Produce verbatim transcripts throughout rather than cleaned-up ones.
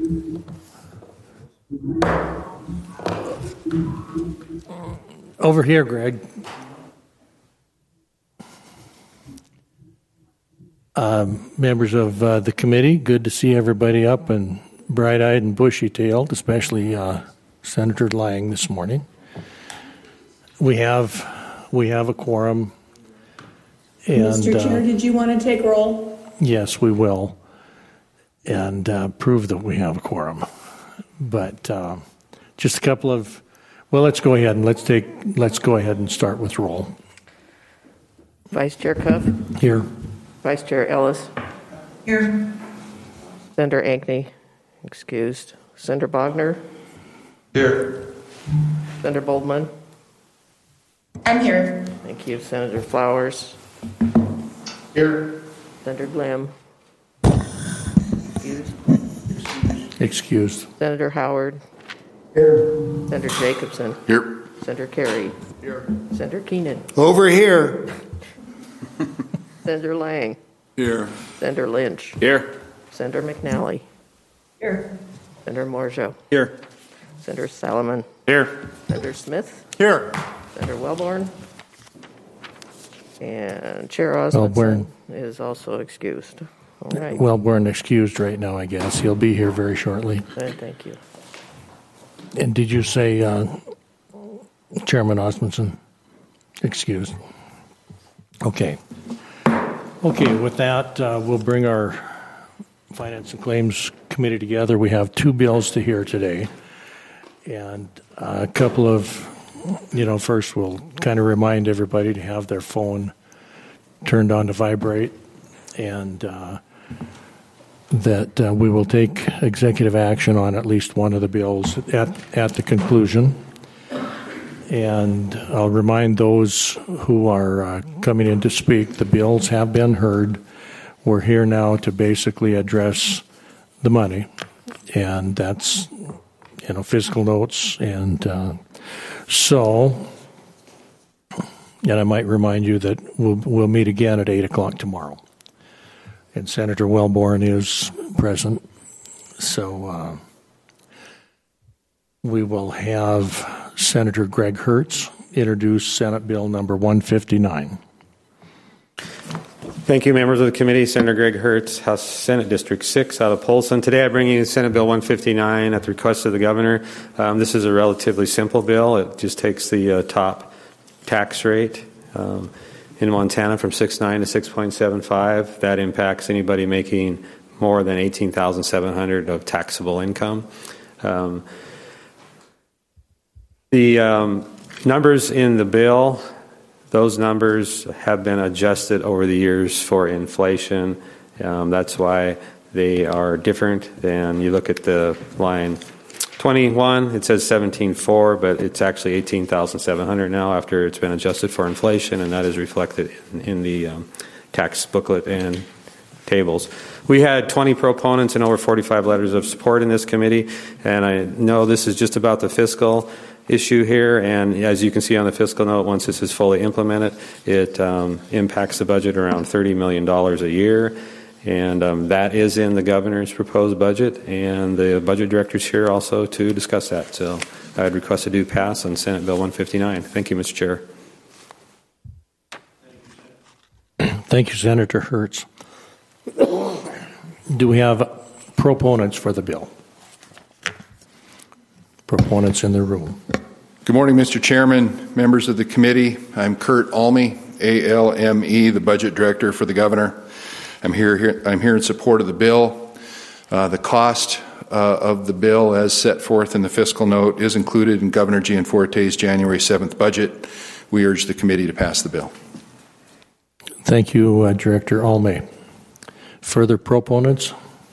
Over here, Greg. Um, members of uh, the committee, good to see everybody up and bright-eyed and bushy-tailed, especially uh, Senator Lang this morning. We have we have a quorum. And, Mister Chair, uh, did you want to take roll? Yes, we will, and uh, prove that we have a quorum. But uh, just a couple of, well, let's go ahead and let's take let's go ahead and start with roll. Vice Chair Cuff. Here. Vice Chair Ellis. Here. Senator Ankney, excused. Senator Bogner. Here. Senator Boldman. I'm here. Thank you. Senator Flowers. Here. Senator Glam. Excused. Excused. Senator Howard. Here. Senator Jacobson. Here. Senator Kerry. Here. Senator Keenan. Over here. Senator Lang. Here. Senator Lynch. Here. Senator McNally. Here. Senator Morjo. Here. Senator Salomon. Here. Senator Smith. Here. Senator Wellborn. And Chair Osmondson Wellborn. is also excused. All right. Wellborn excused right now, I guess. He'll be here very shortly. And thank you. And did you say uh, Chairman Osmondson excused? Okay. Okay, with that, uh, we'll bring our Finance and Claims Committee together. We have two bills to hear today. And a couple of, you know, first we'll kind of remind everybody to have their phone turned on to vibrate, and uh, that uh, we will take executive action on at least one of the bills at, at the conclusion. And I'll remind those who are uh, coming in to speak, the bills have been heard. We're here now to basically address the money, and that's, you know, fiscal notes. And uh, so, and I might remind you that we'll, we'll meet again at eight o'clock tomorrow. And Senator Wellborn is present. So uh, we will have Senator Greg Hertz introduce Senate Bill number one fifty-nine. Thank you, members of the committee. Senator Greg Hertz, House Senate District six out of Polson. Today I bring you Senate Bill one fifty-nine at the request of the governor. Um, this is a relatively simple bill. It just takes the uh, top tax rate um, in Montana from six point nine to six point seven five. That impacts anybody making more than eighteen thousand seven hundred dollars of taxable income. Um, the um, numbers in the bill, those numbers have been adjusted over the years for inflation. Um, that's why they are different than you look at the line twenty-one, it says seventeen point four, but it's actually eighteen thousand seven hundred now after it's been adjusted for inflation, and that is reflected in, in the um, tax booklet and tables. We had twenty proponents and over forty-five letters of support in this committee, and I know this is just about the fiscal issue here, and as you can see on the fiscal note, once this is fully implemented, it um, impacts the budget around thirty million dollars a year, and um, that is in the governor's proposed budget, and the budget director's here also to discuss that. So I'd request a do pass on Senate Bill one fifty-nine. Thank you, Mister Chair. Thank you, Senator Hertz. Do we have proponents for the bill? Proponents in the room. Good morning, Mister Chairman, members of the committee. I'm Kurt Alme, A L M E, the budget director for the governor. I'm here, here, I'm here in support of the bill. Uh, the cost uh, of the bill, as set forth in the fiscal note, is included in Governor Gianforte's January seventh budget. We urge the committee to pass the bill. Thank you, uh, Director Alme. Further proponents?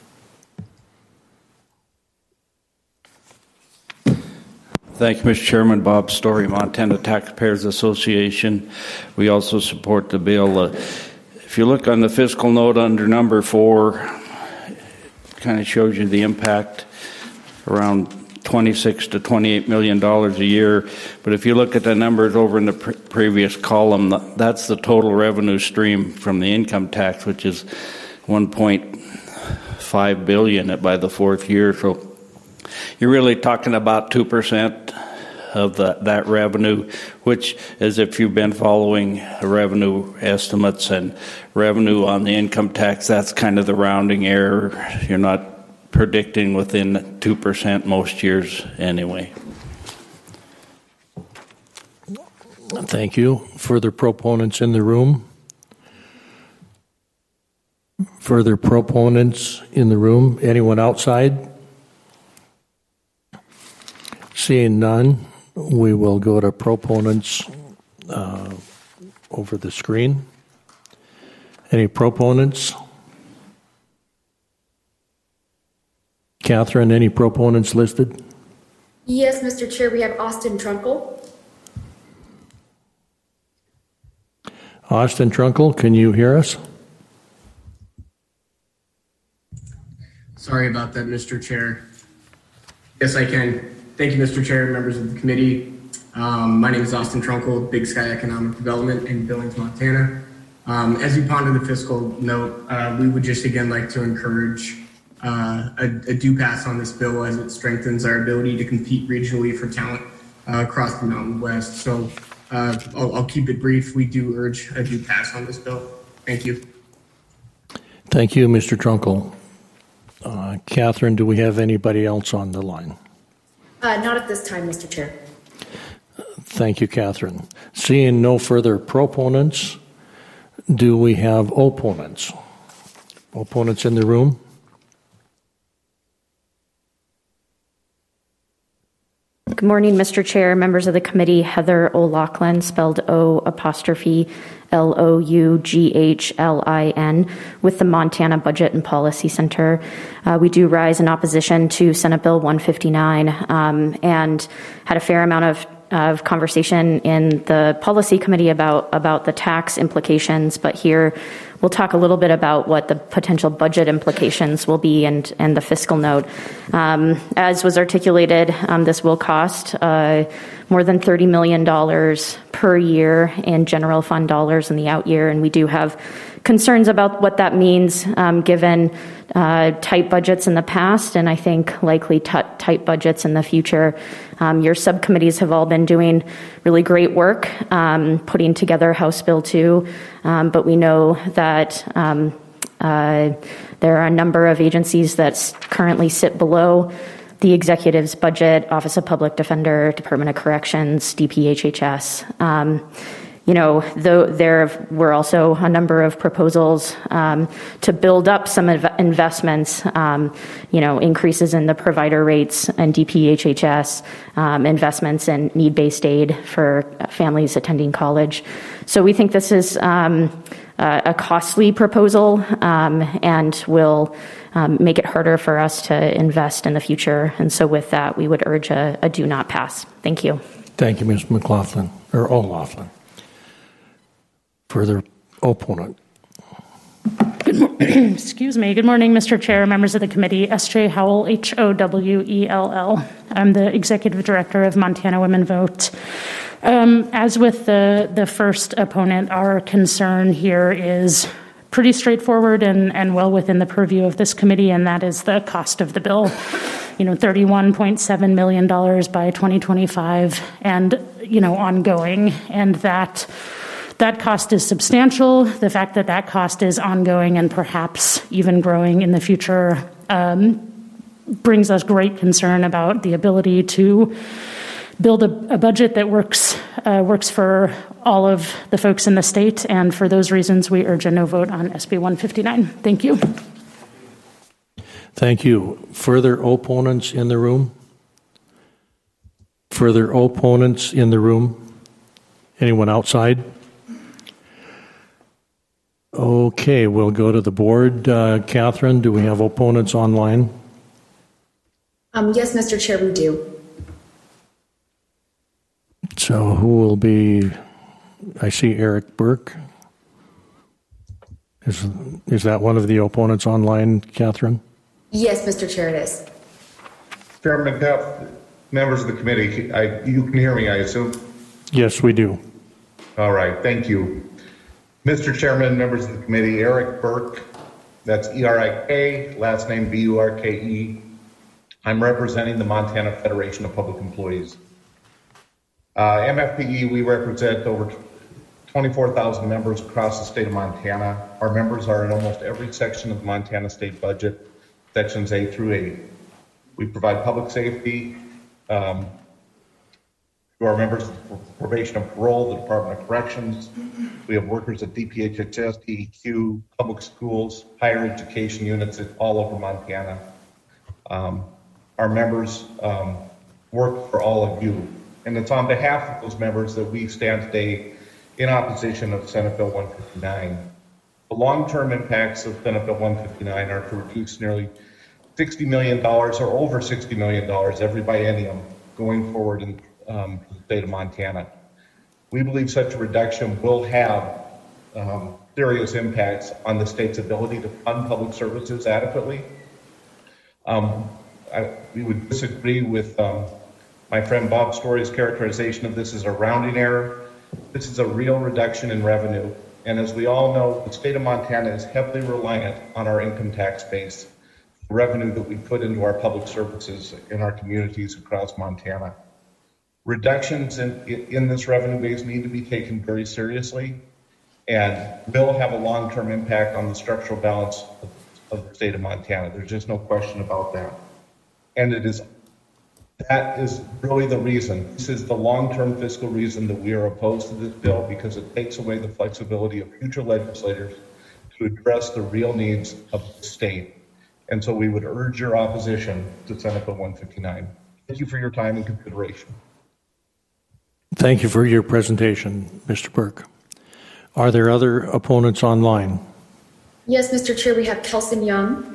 Thank you, Mister Chairman. Bob Story, Montana Taxpayers Association. We also support the bill. Uh, if you look on the fiscal note under number four, it kind of shows you the impact, around twenty-six to twenty-eight million dollars a year. But if you look at the numbers over in the pre- previous column, that's the total revenue stream from the income tax, which is one point five billion dollars by the fourth year. So you're really talking about two percent of the, that revenue, which is if you've been following revenue estimates and revenue on the income tax, that's kind of the rounding error. You're not predicting within two percent most years anyway. Thank you. Further proponents in the room? Further proponents in the room? Anyone outside? Seeing none, we will go to proponents uh, over the screen. Any proponents? Catherine, any proponents listed? Yes, Mister Chair, we have Austin Trunkle. Austin Trunkle, can you hear us? Sorry about that, Mister Chair. Yes, I can. Thank you, Mister Chair, members of the committee. Um, my name is Austin Trunkle, Big Sky Economic Development in Billings, Montana. Um, as you ponder the fiscal note, uh, we would just again like to encourage uh, a, a do pass on this bill as it strengthens our ability to compete regionally for talent uh, across the Mountain West. So uh, I'll, I'll keep it brief. We do urge a do pass on this bill. Thank you. Thank you, Mister Trunkle. Uh, Catherine, do we have anybody else on the line? Uh, not at this time, Mister Chair. Thank you, Catherine. Seeing no further proponents, do we have opponents? Opponents in the room? Good morning, Mister Chair, members of the committee. Heather O'Loughlin, spelled O apostrophe L O U G H L I N, with the Montana Budget and Policy Center. Uh, we do rise in opposition to Senate Bill one fifty-nine um, and had a fair amount of of conversation in the policy committee about about the tax implications, but here we'll talk a little bit about what the potential budget implications will be and and the fiscal note. Um, as was articulated, um, this will cost uh, more than thirty million dollars per year in general fund dollars in the out year, and we do have concerns about what that means um, given uh, tight budgets in the past, and I think likely t- tight budgets in the future. Um, your subcommittees have all been doing really great work um, putting together House Bill two, um, but we know that um, uh, there are a number of agencies that currently sit below the executive's budget: Office of Public Defender, Department of Corrections, D P H H S. Um, You know, though there were also a number of proposals um, to build up some inv- investments, um, you know, increases in the provider rates and D P H H S, um, investments in need-based aid for families attending college. So we think this is um, a costly proposal um, and will um, make it harder for us to invest in the future. And so with that, we would urge a, a do not pass. Thank you. Thank you, Miz McLaughlin, or O'Loughlin. Further opponent. Good mo- Excuse me. Good morning, Mister Chair, members of the committee. S J Howell, H O W E L L. I'm the Executive Director of Montana Women Vote. Um, as with the, the first opponent, our concern here is pretty straightforward and, and well within the purview of this committee, and that is the cost of the bill. You know, thirty-one point seven million dollars by twenty twenty-five and, you know, ongoing, and that That cost is substantial. The fact that that cost is ongoing and perhaps even growing in the future um, brings us great concern about the ability to build a, a budget that works uh, works for all of the folks in the state. And for those reasons, we urge a no vote on S B one fifty-nine. Thank you. Thank you. Further opponents in the room? Further opponents in the room? Anyone outside? Okay, we'll go to the board. Uh, Catherine, do we have opponents online? Um, yes, Mister Chair, we do. So who will be, I see Eric Burke. Is, is that one of the opponents online, Catherine? Yes, Mister Chair, it is. Chairman McDuff, members of the committee, I, you can hear me, I assume? Yes, we do. All right, thank you. Mister Chairman, members of the committee, Eric Burke, that's E R I K, last name B U R K E. I'm representing the Montana Federation of Public Employees. Uh, M F P E, we represent over twenty-four thousand members across the state of Montana. Our members are in almost every section of the Montana state budget, sections A through eight. We provide public safety um, to our members of probation and parole, the Department of Corrections. We have workers at D P H H S, D E Q, public schools, higher education units all over Montana. Um, our members um, work for all of you. And it's on behalf of those members that we stand today in opposition of Senate Bill one fifty-nine. The long-term impacts of Senate Bill one fifty-nine are to reduce nearly sixty million dollars or over sixty million dollars every biennium going forward in um, the state of Montana. We believe such a reduction will have um, serious impacts on the state's ability to fund public services adequately. Um, I, we would disagree with um, my friend Bob Story's characterization of this as a rounding error. This is a real reduction in revenue. And as we all know, the state of Montana is heavily reliant on our income tax base, the revenue that we put into our public services in our communities across Montana. Reductions in, in this revenue base need to be taken very seriously and will have a long-term impact on the structural balance of, of the state of Montana. There's just no question about that. And it is that is really the reason. This is the long-term fiscal reason that we are opposed to this bill, because it takes away the flexibility of future legislators to address the real needs of the state. And so we would urge your opposition to Senate Bill one fifty-nine. Thank you for your time and consideration. Thank you for your presentation, Mister Burke. Are there other opponents online? Yes, Mister Chair, we have Kelson Young.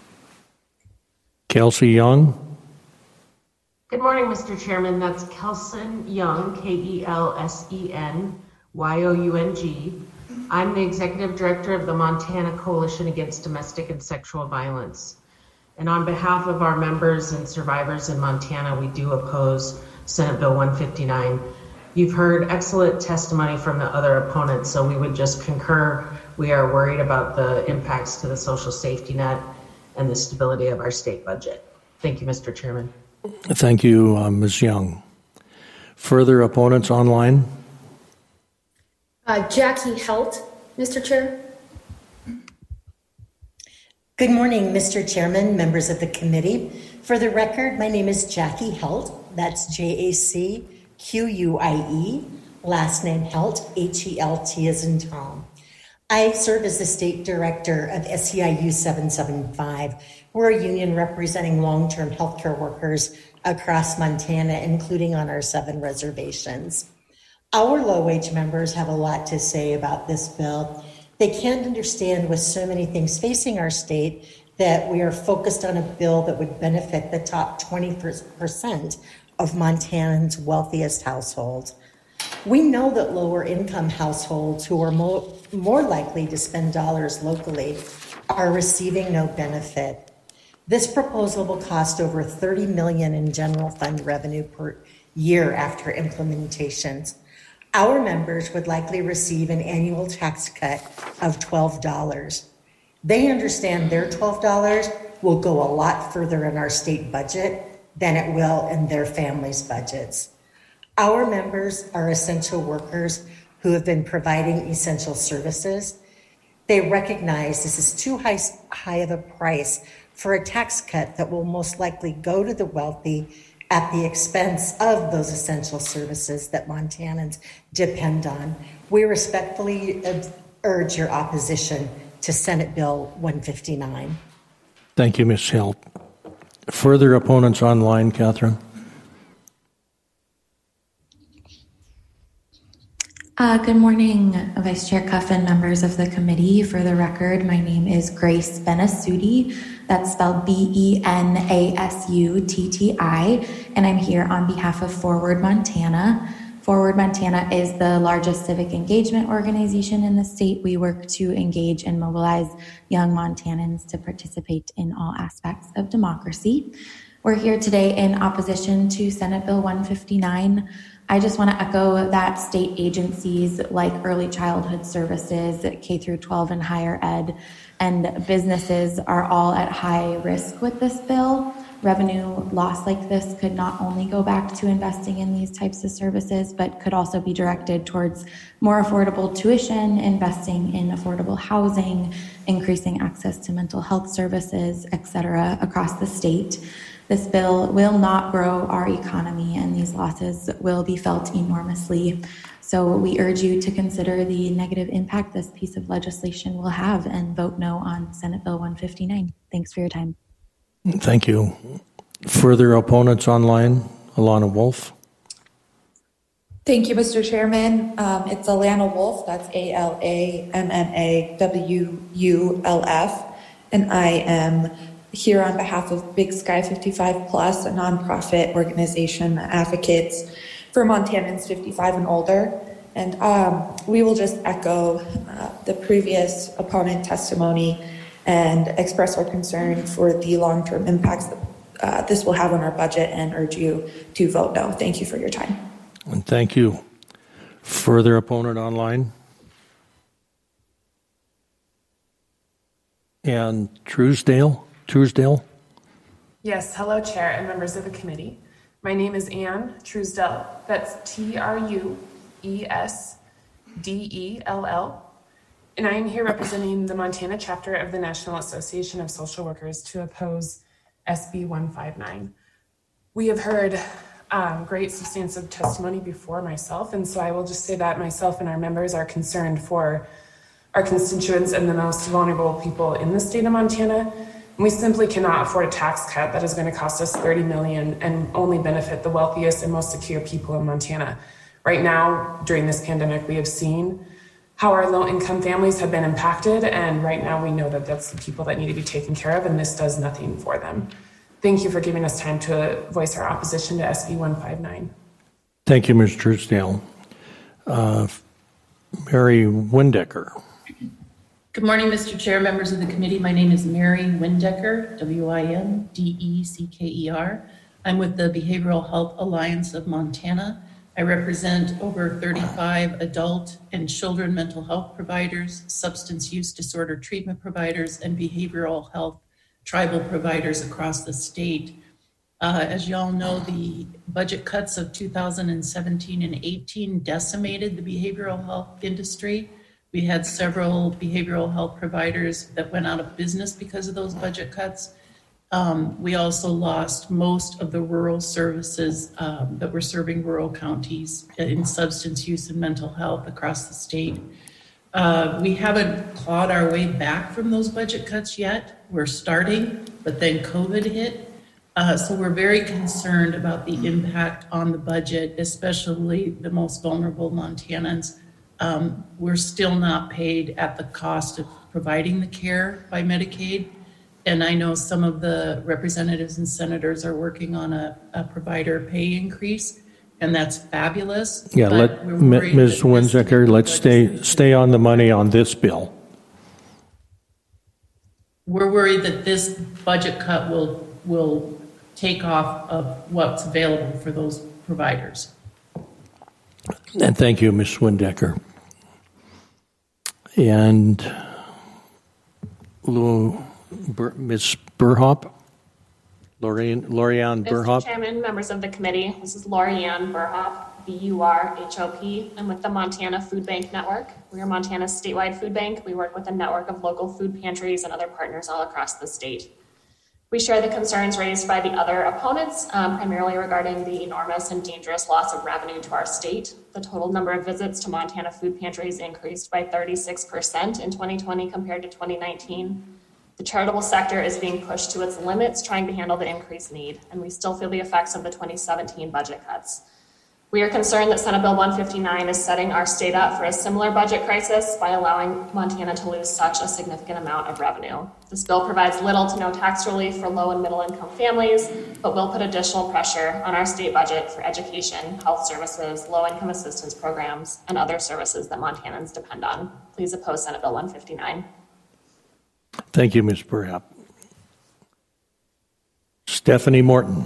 Kelsey Young. Good morning, Mister Chairman. That's Kelson Young, K E L S E N Y O U N G. I'm the Executive Director of the Montana Coalition Against Domestic and Sexual Violence. And on behalf of our members and survivors in Montana, we do oppose Senate Bill one fifty-nine. You've heard excellent testimony from the other opponents, so we would just concur. We are worried about the impacts to the social safety net and the stability of our state budget. Thank you, Mister Chairman. Thank you, uh, Miz Young. Further opponents online? Uh, Jackie Helt, Mister Chair. Good morning, Mister Chairman, members of the committee. For the record, my name is Jackie Helt. That's J A C Q U I E. Last name Helt, H E L T as in Tom. I serve as the state director of S E I U seven seventy-five. We're a union representing long-term healthcare workers across Montana, including on our seven reservations. Our low-wage members have a lot to say about this bill. They can't understand, with so many things facing our state, that we are focused on a bill that would benefit the top twenty percent of Montanans' wealthiest households. We know that lower income households who are more, more likely to spend dollars locally are receiving no benefit. This proposal will cost over thirty million dollars in general fund revenue per year after implementations. Our members would likely receive an annual tax cut of twelve dollars. They understand their twelve dollars will go a lot further in our state budget than it will in their families' budgets. Our members are essential workers who have been providing essential services. They recognize this is too high, high of a price for a tax cut that will most likely go to the wealthy at the expense of those essential services that Montanans depend on. We respectfully urge your opposition to Senate Bill one fifty-nine. Thank you, Miz Helt. Further opponents online, Catherine? Uh, good morning, Vice Chair Cuff and members of the committee. For the record, my name is Grace Benasutti. That's spelled B E N A S U T T I, and I'm here on behalf of Forward Montana. Forward Montana is the largest civic engagement organization in the state. We work to engage and mobilize young Montanans to participate in all aspects of democracy. We're here today in opposition to Senate Bill one fifty-nine. I just want to echo that state agencies like Early Childhood Services, K through twelve and higher ed, and businesses are all at high risk with this bill. Revenue loss like this could not only go back to investing in these types of services, but could also be directed towards more affordable tuition, investing in affordable housing, increasing access to mental health services, et cetera, across the state. This bill will not grow our economy, and these losses will be felt enormously. So we urge you to consider the negative impact this piece of legislation will have and vote no on Senate Bill one fifty-nine. Thanks for your time. Thank you. Further opponents online? Alana Wolf. Thank you, Mister Chairman. Um, it's Alana Wolf. That's A L A M M A W U L F. And I am here on behalf of Big Sky fifty-five Plus, a nonprofit organization that advocates for Montanans fifty-five and older. And um, we will just echo uh, the previous opponent testimony and express our concern for the long-term impacts that uh, this will have on our budget and urge you to vote no. Thank you for your time. And thank you. Further opponent online? And Truesdale? Truesdale? Yes, hello, Chair and members of the committee. My name is Ann Truesdell. That's T R U E S D E L L. And I am here representing the Montana chapter of the National Association of Social Workers to oppose S B one fifty-nine. We have heard um, great substantive testimony before myself, and so I will just say that myself and our members are concerned for our constituents and the most vulnerable people in the state of Montana. And we simply cannot afford a tax cut that is going to cost us thirty million dollars and only benefit the wealthiest and most secure people in Montana. Right now, during this pandemic, we have seen how our low-income families have been impacted, and right now we know that that's the people that need to be taken care of, and this does nothing for them. Thank you for giving us time to voice our opposition to S B one fifty-nine. Thank you, Miz Truesdale. Uh, Mary Windecker. Good morning, Mister Chair, members of the committee. My name is Mary Windecker, W I N D E C K E R. I'm with the Behavioral Health Alliance of Montana. I represent over thirty-five adult and children mental health providers, substance use disorder treatment providers, and behavioral health tribal providers across the state. Uh, as you all know, the budget cuts of two thousand seventeen and eighteen decimated the behavioral health industry. We had several behavioral health providers that went out of business because of those budget cuts. Um, we also lost most of the rural services um, that were serving rural counties in substance use and mental health across the state. Uh, we haven't clawed our way back from those budget cuts yet. We're starting, but then COVID hit. Uh, so we're very concerned about the impact on the budget, especially the most vulnerable Montanans. Um, we're still not paid at the cost of providing the care by Medicaid. And I know some of the representatives and senators are working on a, a provider pay increase, and that's fabulous. Yeah, let Miz Windecker, let's stay stay on the money on this bill. We're worried that this budget cut will will take off of what's available for those providers. And thank you, Miz Windecker. And Lou. Miz Burhop, Lorianne, Lorianne Burhop. Mister Chairman, members of the committee, this is Lorianne Burhop, B U R H O P. I'm with the Montana Food Bank Network. We are Montana's statewide food bank. We work with a network of local food pantries and other partners all across the state. We share the concerns raised by the other opponents, um, primarily regarding the enormous and dangerous loss of revenue to our state. The total number of visits to Montana food pantries increased by thirty-six percent in twenty twenty compared to twenty nineteen. The charitable sector is being pushed to its limits, trying to handle the increased need, and we still feel the effects of the twenty seventeen budget cuts. We are concerned that Senate Bill one fifty-nine is setting our state up for a similar budget crisis by allowing Montana to lose such a significant amount of revenue. This bill provides little to no tax relief for low and middle income families, but will put additional pressure on our state budget for education, health services, low income assistance programs, and other services that Montanans depend on. Please oppose Senate Bill one fifty-nine. Thank you, Miz Burhop. Stephanie Morton.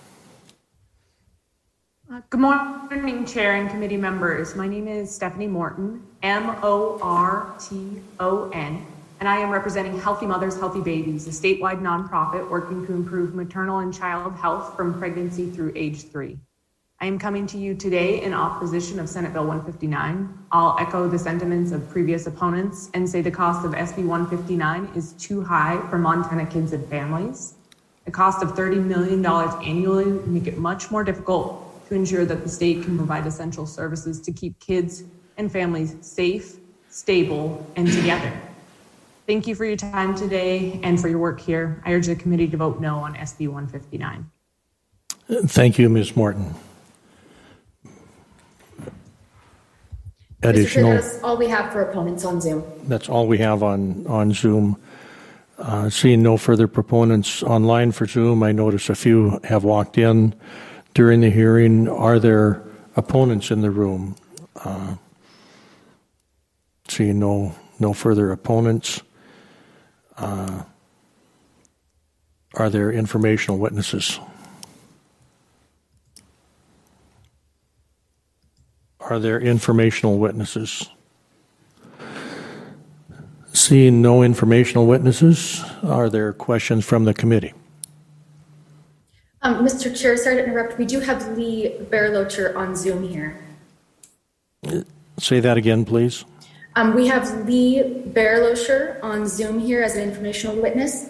Uh, good morning, Chair and committee members. My name is Stephanie Morton, M O R T O N. and I am representing Healthy Mothers, Healthy Babies, a statewide nonprofit working to improve maternal and child health from pregnancy through age three. I am coming to you today in opposition of Senate Bill one fifty-nine. I'll echo the sentiments of previous opponents and say the cost of S B one fifty-nine is too high for Montana kids and families. The cost of thirty million dollars annually will make it much more difficult to ensure that the state can provide essential services to keep kids and families safe, stable, and together. Thank you for your time today and for your work here. I urge the committee to vote no on S B one fifty-nine. Thank you, Miz Morton. Additional. Mister Chair, that's all we have for opponents on Zoom. That's all we have on, on Zoom. Uh, seeing no further proponents online for Zoom, I notice a few have walked in during the hearing. Are there opponents in the room? Uh, seeing no, no further opponents. Uh, are there informational witnesses? Are there informational witnesses? Seeing no informational witnesses, are there questions from the committee? Um, Mister Chair, sorry to interrupt. We do have Lee Bearlocher on Zoom here. Say that again, please. Um, we have Lee Bearlocher on Zoom here as an informational witness.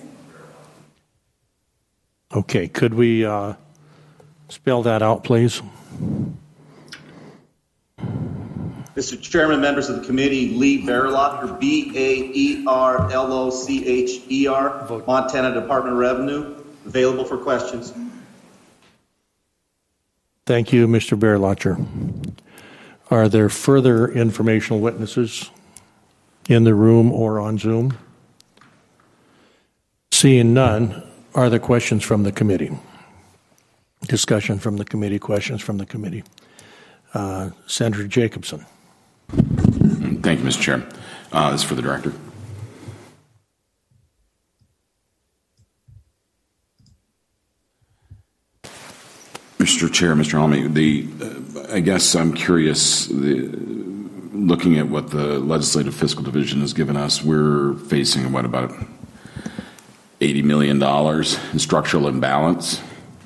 Okay, could we uh, spell that out, please? Mister Chairman, members of the committee, Lee Bearlocher, B A E R L O C H E R, Montana Department of Revenue, available for questions. Thank you, Mister Bearlocher. Are there further informational witnesses in the room or on Zoom? Seeing none, are there questions from the committee? Discussion from the committee, questions from the committee. Uh, Senator Jacobson. Thank you, Mister Chair. Uh, this is for the director. Mister Chair, Mister Almy, the uh, I guess I'm curious. The, looking at what the Legislative Fiscal Division has given us, we're facing what about eighty million dollars in structural imbalance.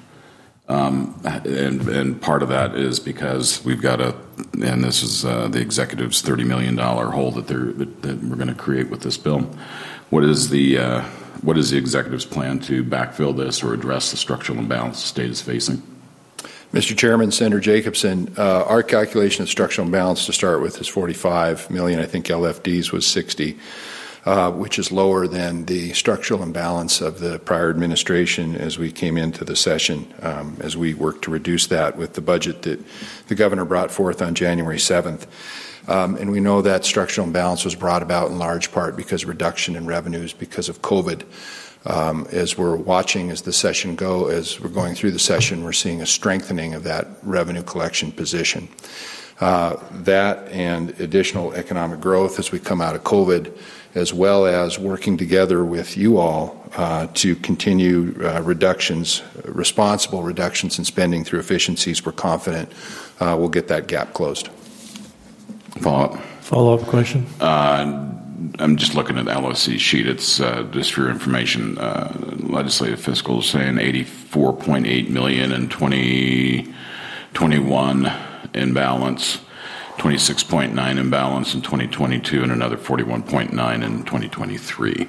Um, and, and part of that is because we've got a, and this is uh, the executive's thirty million dollars hole that they're that, that we're going to create with this bill. What is the uh, what is the executive's plan to backfill this or address the structural imbalance the state is facing? Mister Chairman, Senator Jacobson, uh, our calculation of structural imbalance to start with is forty-five million. I think L F D's was sixty. Uh, which is lower than the structural imbalance of the prior administration as we came into the session, um, as we worked to reduce that with the budget that the governor brought forth on January seventh. Um, and we know that structural imbalance was brought about in large part because of reduction in revenues because of COVID. Um, as we're watching as the session go, as we're going through the session, we're seeing a strengthening of that revenue collection position. Uh, that and additional economic growth as we come out of COVID, as well as working together with you all uh, to continue uh, reductions, responsible reductions in spending through efficiencies. We're confident uh, we'll get that gap closed. Follow up. Follow up question. Uh, I'm just looking at the L O C sheet. It's uh, just for your information. Uh, legislative fiscal is saying eighty-four point eight million in twenty twenty-one imbalance, twenty-six point nine imbalance in twenty twenty-two, and another forty-one point nine in twenty twenty-three.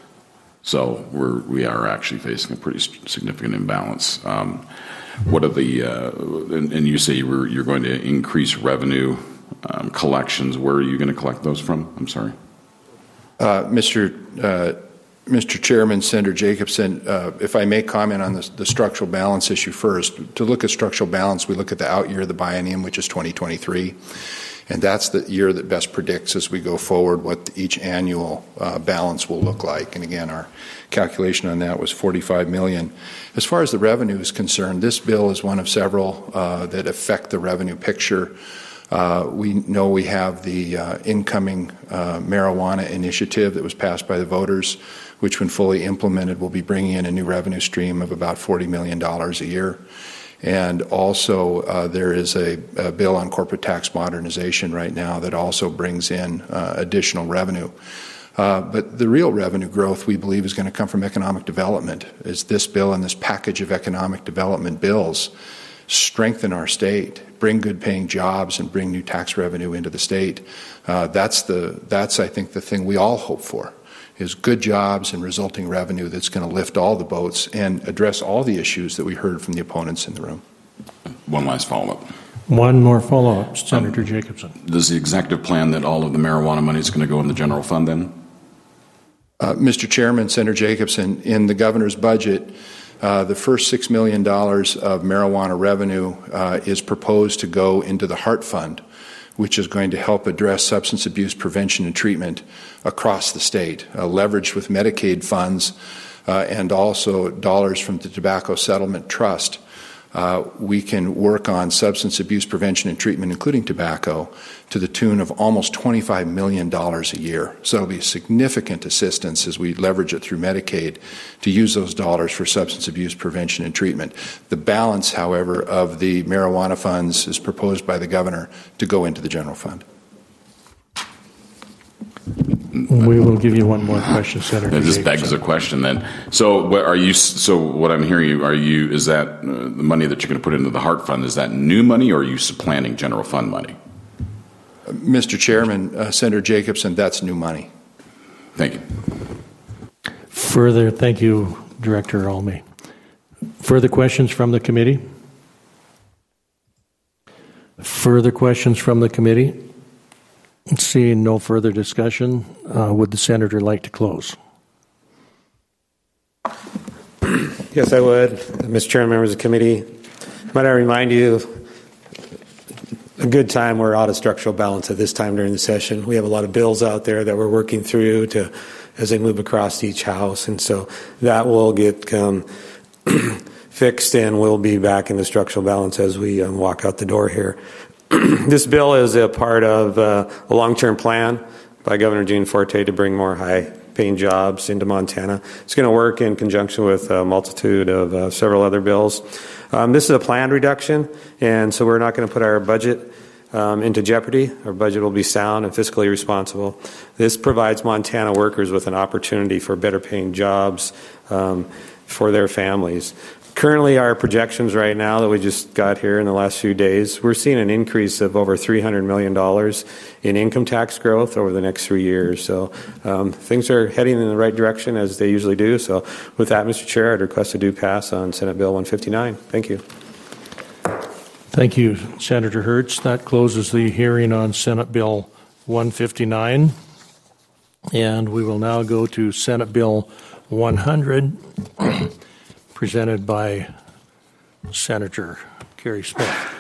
So we're we are actually facing a pretty significant imbalance. Um, what are the uh, and, and you say you were, you're going to increase revenue um, collections. Where are you going to collect those from? I'm sorry, uh, Mister Uh, Mister Chairman, Senator Jacobson, uh, if I may comment on the, the structural balance issue first. To look at structural balance, we look at the out year of the biennium, which is twenty twenty-three, and that's the year that best predicts as we go forward what each annual uh, balance will look like. And again, our calculation on that was forty-five million dollars. As far as the revenue is concerned, this bill is one of several uh, that affect the revenue picture. Uh, we know we have the uh, incoming uh, marijuana initiative that was passed by the voters, which when fully implemented will be bringing in a new revenue stream of about forty million dollars a year. And also uh, there is a, a bill on corporate tax modernization right now that also brings in uh, additional revenue. Uh, but the real revenue growth, we believe, is going to come from economic development, as this bill and this package of economic development bills strengthen our state, bring good-paying jobs, and bring new tax revenue into the state. Uh, that's, the, that's, I think, the thing we all hope for, is good jobs and resulting revenue that's going to lift all the boats and address all the issues that we heard from the opponents in the room. One last follow-up. One more follow-up, Senator um, Jacobson. Does the executive plan that all of the marijuana money is going to go in the general fund then? Uh, Mister Chairman, Senator Jacobson, in the governor's budget, uh, the first six million dollars of marijuana revenue uh, is proposed to go into the HEART Fund, which is going to help address substance abuse prevention and treatment across the state, uh, leveraged with Medicaid funds uh, and also dollars from the Tobacco Settlement Trust. Uh, we can work on substance abuse prevention and treatment, including tobacco, to the tune of almost twenty-five million dollars a year. So it'll be significant assistance as we leverage it through Medicaid to use those dollars for substance abuse prevention and treatment. The balance, however, of the marijuana funds is proposed by the governor to go into the general fund. We will give you one more question, Senator. This begs a question then. So, what are you? So, what I'm hearing you are you is that uh, the money that you're going to put into the HEART Fund, is that new money, or are you supplanting general fund money? Uh, Mister Chairman, uh, Senator Jacobson, that's new money. Thank you. Further, thank you, Director Almy. Further questions from the committee? Further questions from the committee? Seeing no further discussion, uh, would the senator like to close? Yes, I would. Mister Chairman, members of the committee, might I remind you, a good time we're out of structural balance at this time during the session. We have a lot of bills out there that we're working through to as they move across each house, and so that will get um, fixed, and we'll be back in the structural balance as we um, walk out the door here. This bill is a part of uh, a long-term plan by Governor Gianforte to bring more high-paying jobs into Montana. It's going to work in conjunction with a multitude of uh, several other bills. Um, this is a planned reduction, and so we're not going to put our budget um, into jeopardy. Our budget will be sound and fiscally responsible. This provides Montana workers with an opportunity for better-paying jobs um, for their families. Currently, our projections right now that we just got here in the last few days, we're seeing an increase of over three hundred million dollars in income tax growth over the next three years. So um, things are heading in the right direction as they usually do. So with that, Mister Chair, I'd request a due pass on Senate Bill one fifty-nine. Thank you. Thank you, Senator Hertz. That closes the hearing on Senate Bill one fifty-nine. And we will now go to Senate Bill one hundred. Presented by Senator Kerry Smith.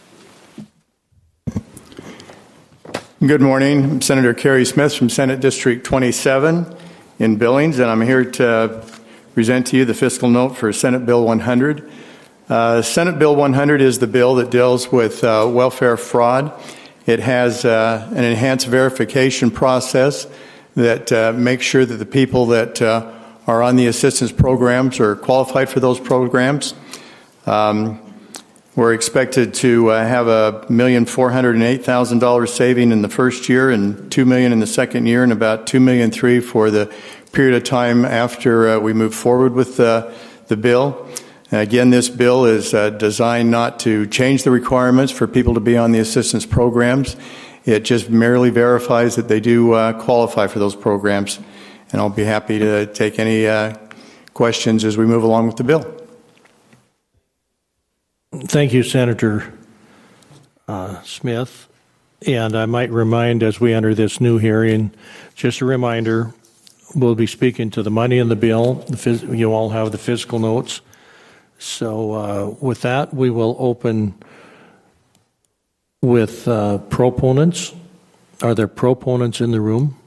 Good morning. I'm Senator Kerry Smith from Senate District twenty-seven in Billings, and I'm here to present to you the fiscal note for Senate Bill one hundred. Uh, Senate Bill one hundred is the bill that deals with uh, welfare fraud. It has uh, an enhanced verification process that uh, makes sure that the people that uh, are on the assistance programs or qualified for those programs. Um, we're expected to uh, have a million four hundred eight thousand dollars saving in the first year, and two million in the second year, and about two million three for the period of time after uh, we move forward with uh, the bill. And again, this bill is uh, designed not to change the requirements for people to be on the assistance programs. It just merely verifies that they do uh, qualify for those programs. And I'll be happy to take any uh, questions as we move along with the bill. Thank you, Senator uh, Smith. And I might remind, as we enter this new hearing, just a reminder, we'll be speaking to the money in the bill. The phys- you all have the fiscal notes. So uh, with that, we will open with uh, proponents. Are there proponents in the room?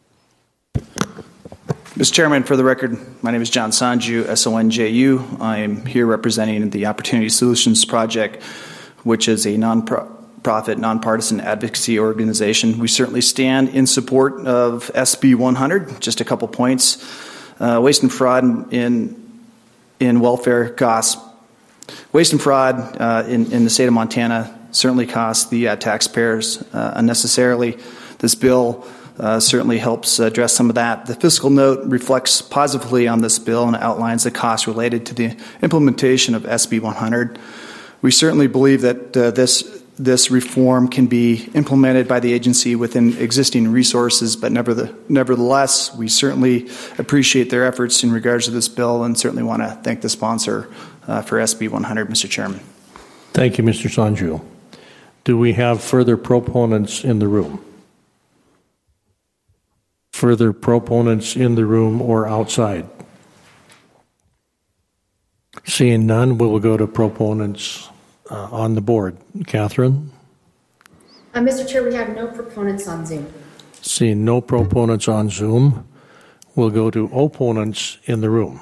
Mister Chairman, for the record, my name is John Sonju, S O N J U. I am here representing the Opportunity Solutions Project, which is a non-profit, nonpartisan advocacy organization. We certainly stand in support of S B one hundred. Just a couple points. Uh, waste and fraud in in welfare costs. Waste and fraud uh, in, in the state of Montana certainly costs the uh, taxpayers uh, unnecessarily. This bill uh, certainly helps address some of that. The fiscal note reflects positively on this bill and outlines the costs related to the implementation of S B one hundred. We certainly believe that uh, this this reform can be implemented by the agency within existing resources, but nevertheless, we certainly appreciate their efforts in regards to this bill and certainly want to thank the sponsor uh, for S B one hundred, Mister Chairman. Thank you, Mister Sanju. Do we have further proponents in the room? Further proponents in the room or outside? Seeing none, we will go to proponents uh, on the board. Catherine? Uh, Mister Chair, we have no proponents on Zoom. Seeing no proponents on Zoom, we'll go to opponents in the room.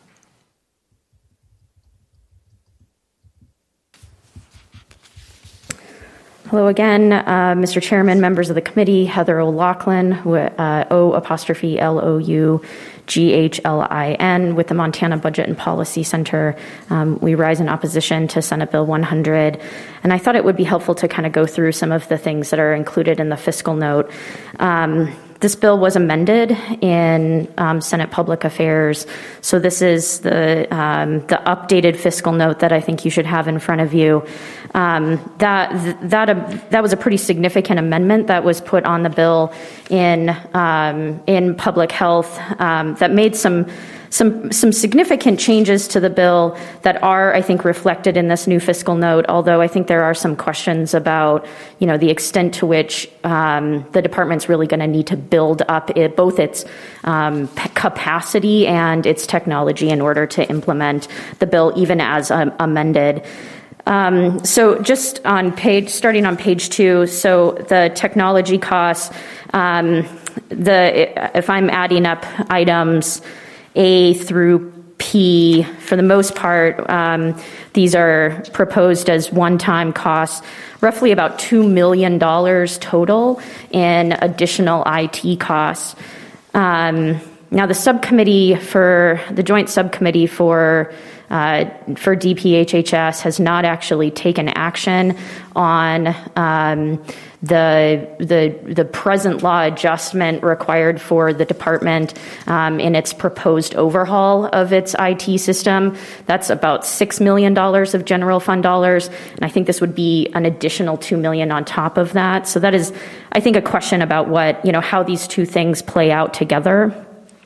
Hello again, uh, Mister Chairman, members of the committee, Heather O'Loughlin, uh, O apostrophe L O U G H L I N, with the Montana Budget and Policy Center. Um, we rise in opposition to Senate Bill one hundred, and I thought it would be helpful to kind of go through some of the things that are included in the fiscal note. Um, This bill was amended in um, Senate Public Affairs, so this is the um, the updated fiscal note that I think you should have in front of you. Um, that that uh, that was a pretty significant amendment that was put on the bill in um, in public health um, that made some. Some some significant changes to the bill that are, I think, reflected in this new fiscal note, although I think there are some questions about, you know, the extent to which um, the department's really going to need to build up it, both its um, capacity and its technology in order to implement the bill, even as um, amended. Um, so just on page, starting on page two, so the technology costs, um, the if I'm adding up items A through P, for the most part, um, these are proposed as one-time costs, roughly about two million dollars total in additional I T costs. Um, now, the subcommittee for, the joint subcommittee for Uh, for D P H H S has not actually taken action on um, the the the present law adjustment required for the department um, in its proposed overhaul of its I T system. That's about six million dollars of general fund dollars, and I think this would be an additional two million dollars on top of that. So that is, I think, a question about what, you know, how these two things play out together.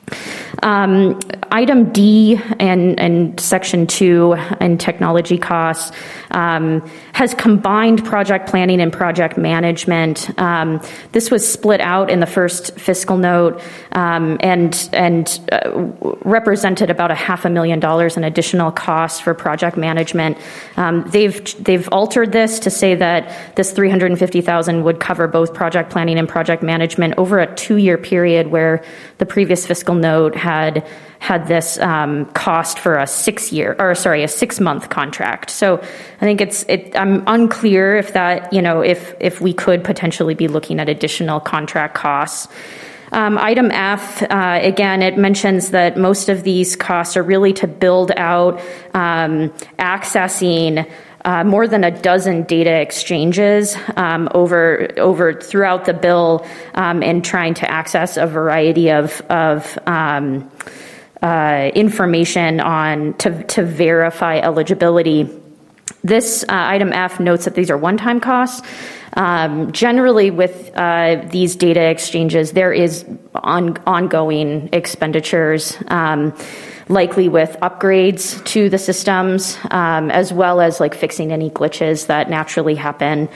Um, item D and, and section two and technology costs um, has combined project planning and project management. Um, this was split out in the first fiscal note um, and and uh, represented about a half a million dollars in additional costs for project management. Um, they've they've altered this to say that this three hundred fifty thousand dollars would cover both project planning and project management over a two-year period, where the previous fiscal note had had this um, cost for a six-year, or sorry, a six-month contract. So I think it's, it, I'm unclear if that, you know, if if we could potentially be looking at additional contract costs. Um, item F, uh, again, it mentions that most of these costs are really to build out um, accessing Uh, more than a dozen data exchanges um, over over throughout the bill, um, and trying to access a variety of of um, uh, information on to to verify eligibility. This uh, item F notes that these are one-time costs. Um, generally, with uh, these data exchanges, there is on, ongoing expenditures. Um, likely with upgrades to the systems, um, as well as like fixing any glitches that naturally happen.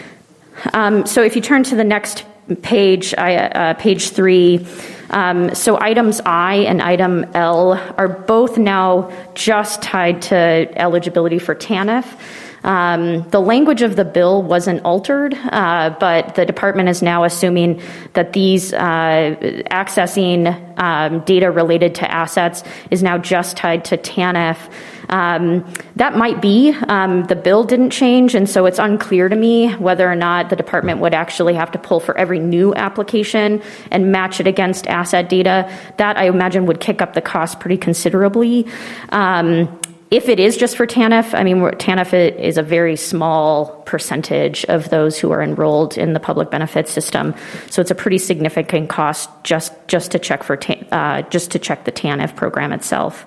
Um, so if you turn to the next page, I, uh, page three, um, so items I and item L are both now just tied to eligibility for TANF. Um, the language of the bill wasn't altered, uh, but the department is now assuming that these uh, accessing um, data related to assets is now just tied to TANF. Um, that might be. Um, the bill didn't change, and so it's unclear to me whether or not the department would actually have to pull for every new application and match it against asset data. That, I imagine, would kick up the cost pretty considerably. Um, if it is just for TANF, I mean, TANF is a very small percentage of those who are enrolled in the public benefit system, so it's a pretty significant cost just just to check for uh, just to check the TANF program itself.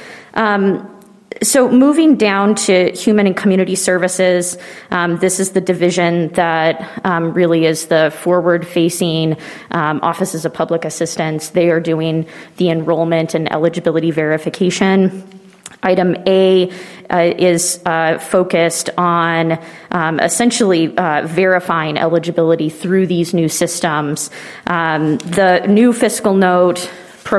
Um, So moving down to human and community services, um, this is the division that um, really is the forward-facing um, offices of public assistance. They are doing the enrollment and eligibility verification. Item A uh, is uh, focused on um, essentially uh, verifying eligibility through these new systems. Um, the new fiscal note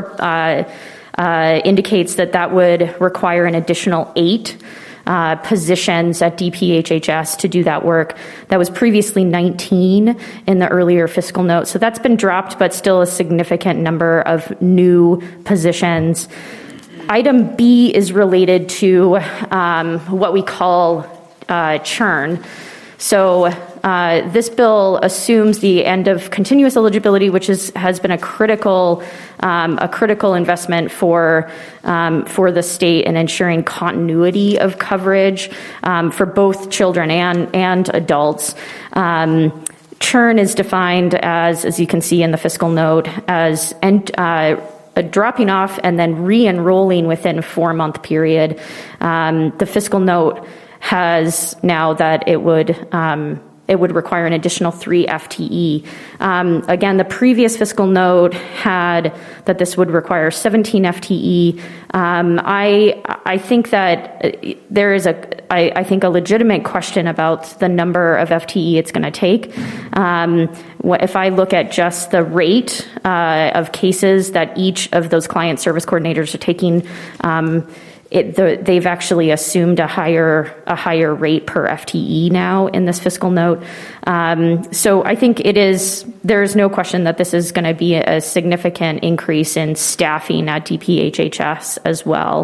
uh, Uh, indicates that that would require an additional eight uh, positions at D P H H S to do that work. That was previously nineteen in the earlier fiscal note. So that's been dropped, but still a significant number of new positions. Item B is related to um, what we call uh, churn. So uh, this bill assumes the end of continuous eligibility, which is, has been a critical um, a critical investment for um, for the state in ensuring continuity of coverage um, for both children and and adults. Um, churn is defined as, as you can see in the fiscal note, as and. Uh, Uh, dropping off and then re-enrolling within a four-month period. Um, the fiscal note has now that it would um, it would require an additional three F T E. Um, again, the previous fiscal note had that this would require seventeen F T E. Um, I I think that there is a I, I think a legitimate question about the number of F T E it's going to take. Um, if I look at just the rate uh, of cases that each of those client service coordinators are taking, um, It, the, they've actually assumed a higher a higher rate per F T E now in this fiscal note. Um, so I think it is there is no question that this is going to be a, a significant increase in staffing at D P H H S as well.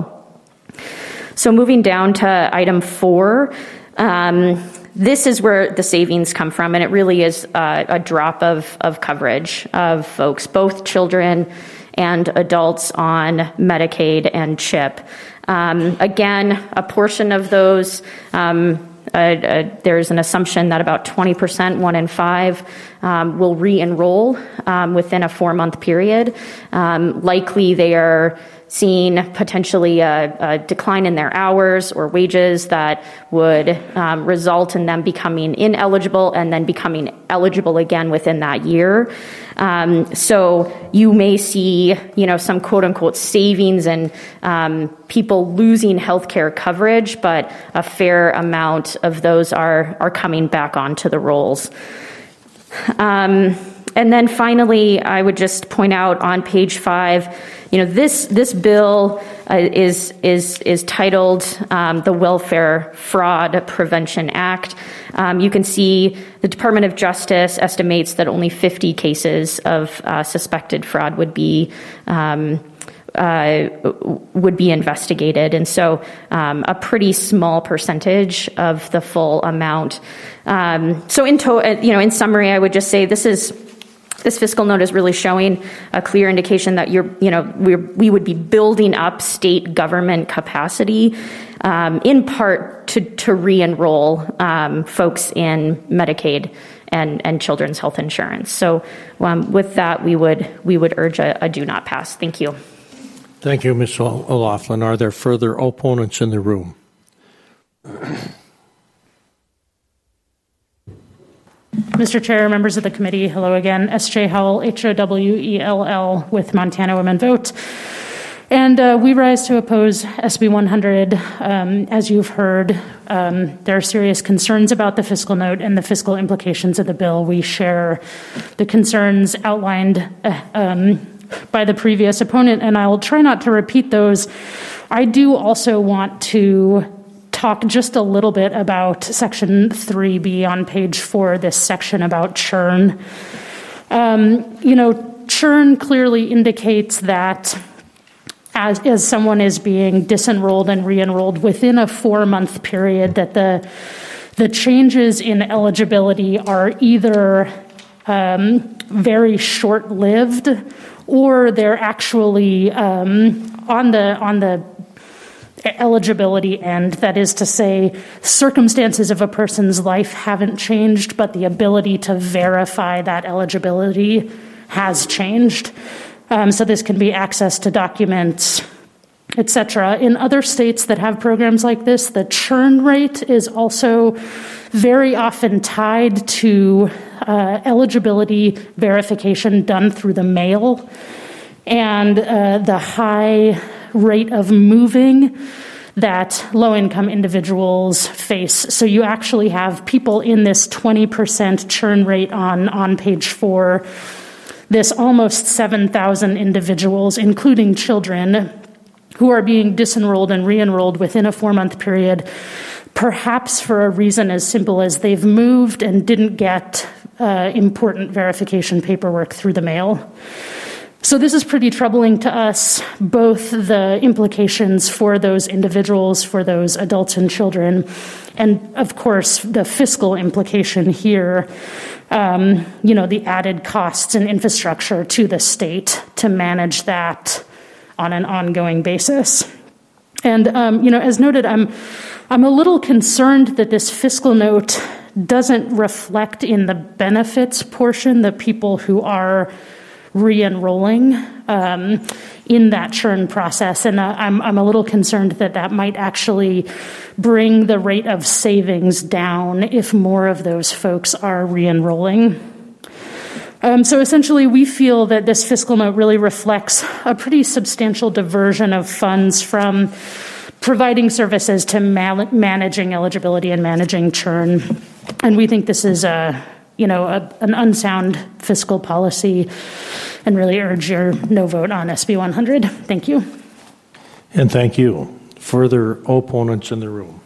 So moving down to item four, um, this is where the savings come from, and it really is uh, a drop of of coverage of folks, both children and adults on Medicaid and CHIP. Um, again, a portion of those, um, uh, uh, there's an assumption that about twenty percent, one in five, um, will re-enroll um, within a four-month period. Um, likely they are seeing potentially a, a decline in their hours or wages that would um, result in them becoming ineligible and then becoming eligible again within that year. Um, so you may see, you know, some quote unquote savings and um, people losing healthcare coverage, but a fair amount of those are are coming back onto the rolls. Um, and then finally, I would just point out on page five, you know, this this bill uh, is is is titled um, the Welfare Fraud Prevention Act. Um, you can see the Department of Justice estimates that only fifty cases of uh, suspected fraud would be um, uh, would be investigated, and so um, a pretty small percentage of the full amount. Um, so, in to- you know, in summary, I would just say this is. This fiscal note is really showing a clear indication that you're, you know, we're, we would be building up state government capacity, um, in part to, to re-enroll um, folks in Medicaid and, and children's health insurance. So, um, with that, we would we would urge a, a do not pass. Thank you. Thank you, Miz O'Loughlin. Are there further opponents in the room? Mister Chair, members of the committee, hello again. S J Howell, H O W E L L, with Montana Women Vote. And uh, we rise to oppose S B one hundred. Um, as you've heard, um, there are serious concerns about the fiscal note and the fiscal implications of the bill. We share the concerns outlined uh, um, by the previous opponent, and I'll try not to repeat those. I do also want to talk just a little bit about Section three B on page four, this section about churn. Um, you know, churn clearly indicates that as, as someone is being disenrolled and re-enrolled within a four-month period, that the, the changes in eligibility are either um, very short-lived or they're actually um, on the on the eligibility end. That is to say, circumstances of a person's life haven't changed, but the ability to verify that eligibility has changed. Um, so this can be access to documents, et cetera. In other states that have programs like this, the churn rate is also very often tied to uh, eligibility verification done through the mail, and uh, the high rate of moving that low-income individuals face. So you actually have people in this twenty percent churn rate on, on page four, this almost seven thousand individuals, including children, who are being disenrolled and re-enrolled within a four-month period, perhaps for a reason as simple as they've moved and didn't get uh, important verification paperwork through the mail. So this is pretty troubling to us, both the implications for those individuals, for those adults and children, and of course the fiscal implication here, um, you know, the added costs and infrastructure to the state to manage that on an ongoing basis. And, um, you know, as noted, I'm, I'm a little concerned that this fiscal note doesn't reflect in the benefits portion the people who are re-enrolling um, in that churn process. And uh, I'm, I'm a little concerned that that might actually bring the rate of savings down if more of those folks are re-enrolling. Um, so essentially, we feel that this fiscal note really reflects a pretty substantial diversion of funds from providing services to ma- managing eligibility and managing churn. And we think this is a you know, a, an unsound fiscal policy, and really urge your no vote on S B one hundred. Thank you. And thank you. Further opponents in the room?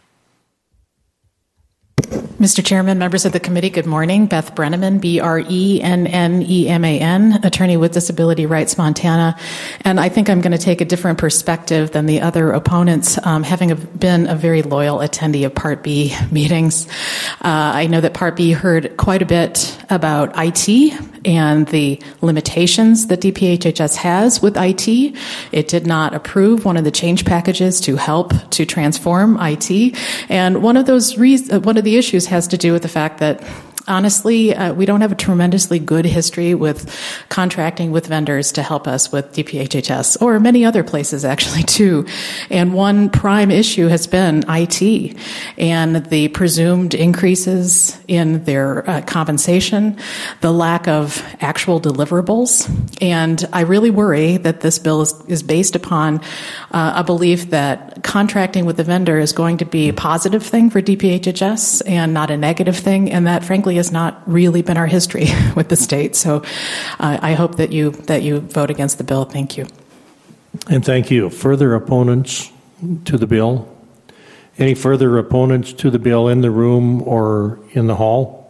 Mister Chairman, members of the committee, good morning. Beth Brenneman, B R E N N E M A N, attorney with Disability Rights Montana. And I think I'm going to take a different perspective than the other opponents, um, having a, been a very loyal attendee of Part B meetings. Uh, I know that Part B heard quite a bit about I T and the limitations that D P H H S has with I T. It did not approve one of the change packages to help to transform I T. And one of those re- one of the issues has to do with the fact that honestly, uh, we don't have a tremendously good history with contracting with vendors to help us with D P H H S, or many other places actually too. And one prime issue has been I T and the presumed increases in their uh, compensation, the lack of actual deliverables. And I really worry that this bill is, is based upon uh, a belief that contracting with the vendor is going to be a positive thing for D P H H S and not a negative thing, and that frankly has not really been our history with the state. So uh, I hope that you that you vote against the bill. Thank you. And thank you. Further opponents to the bill? Any further opponents to the bill in the room or in the hall?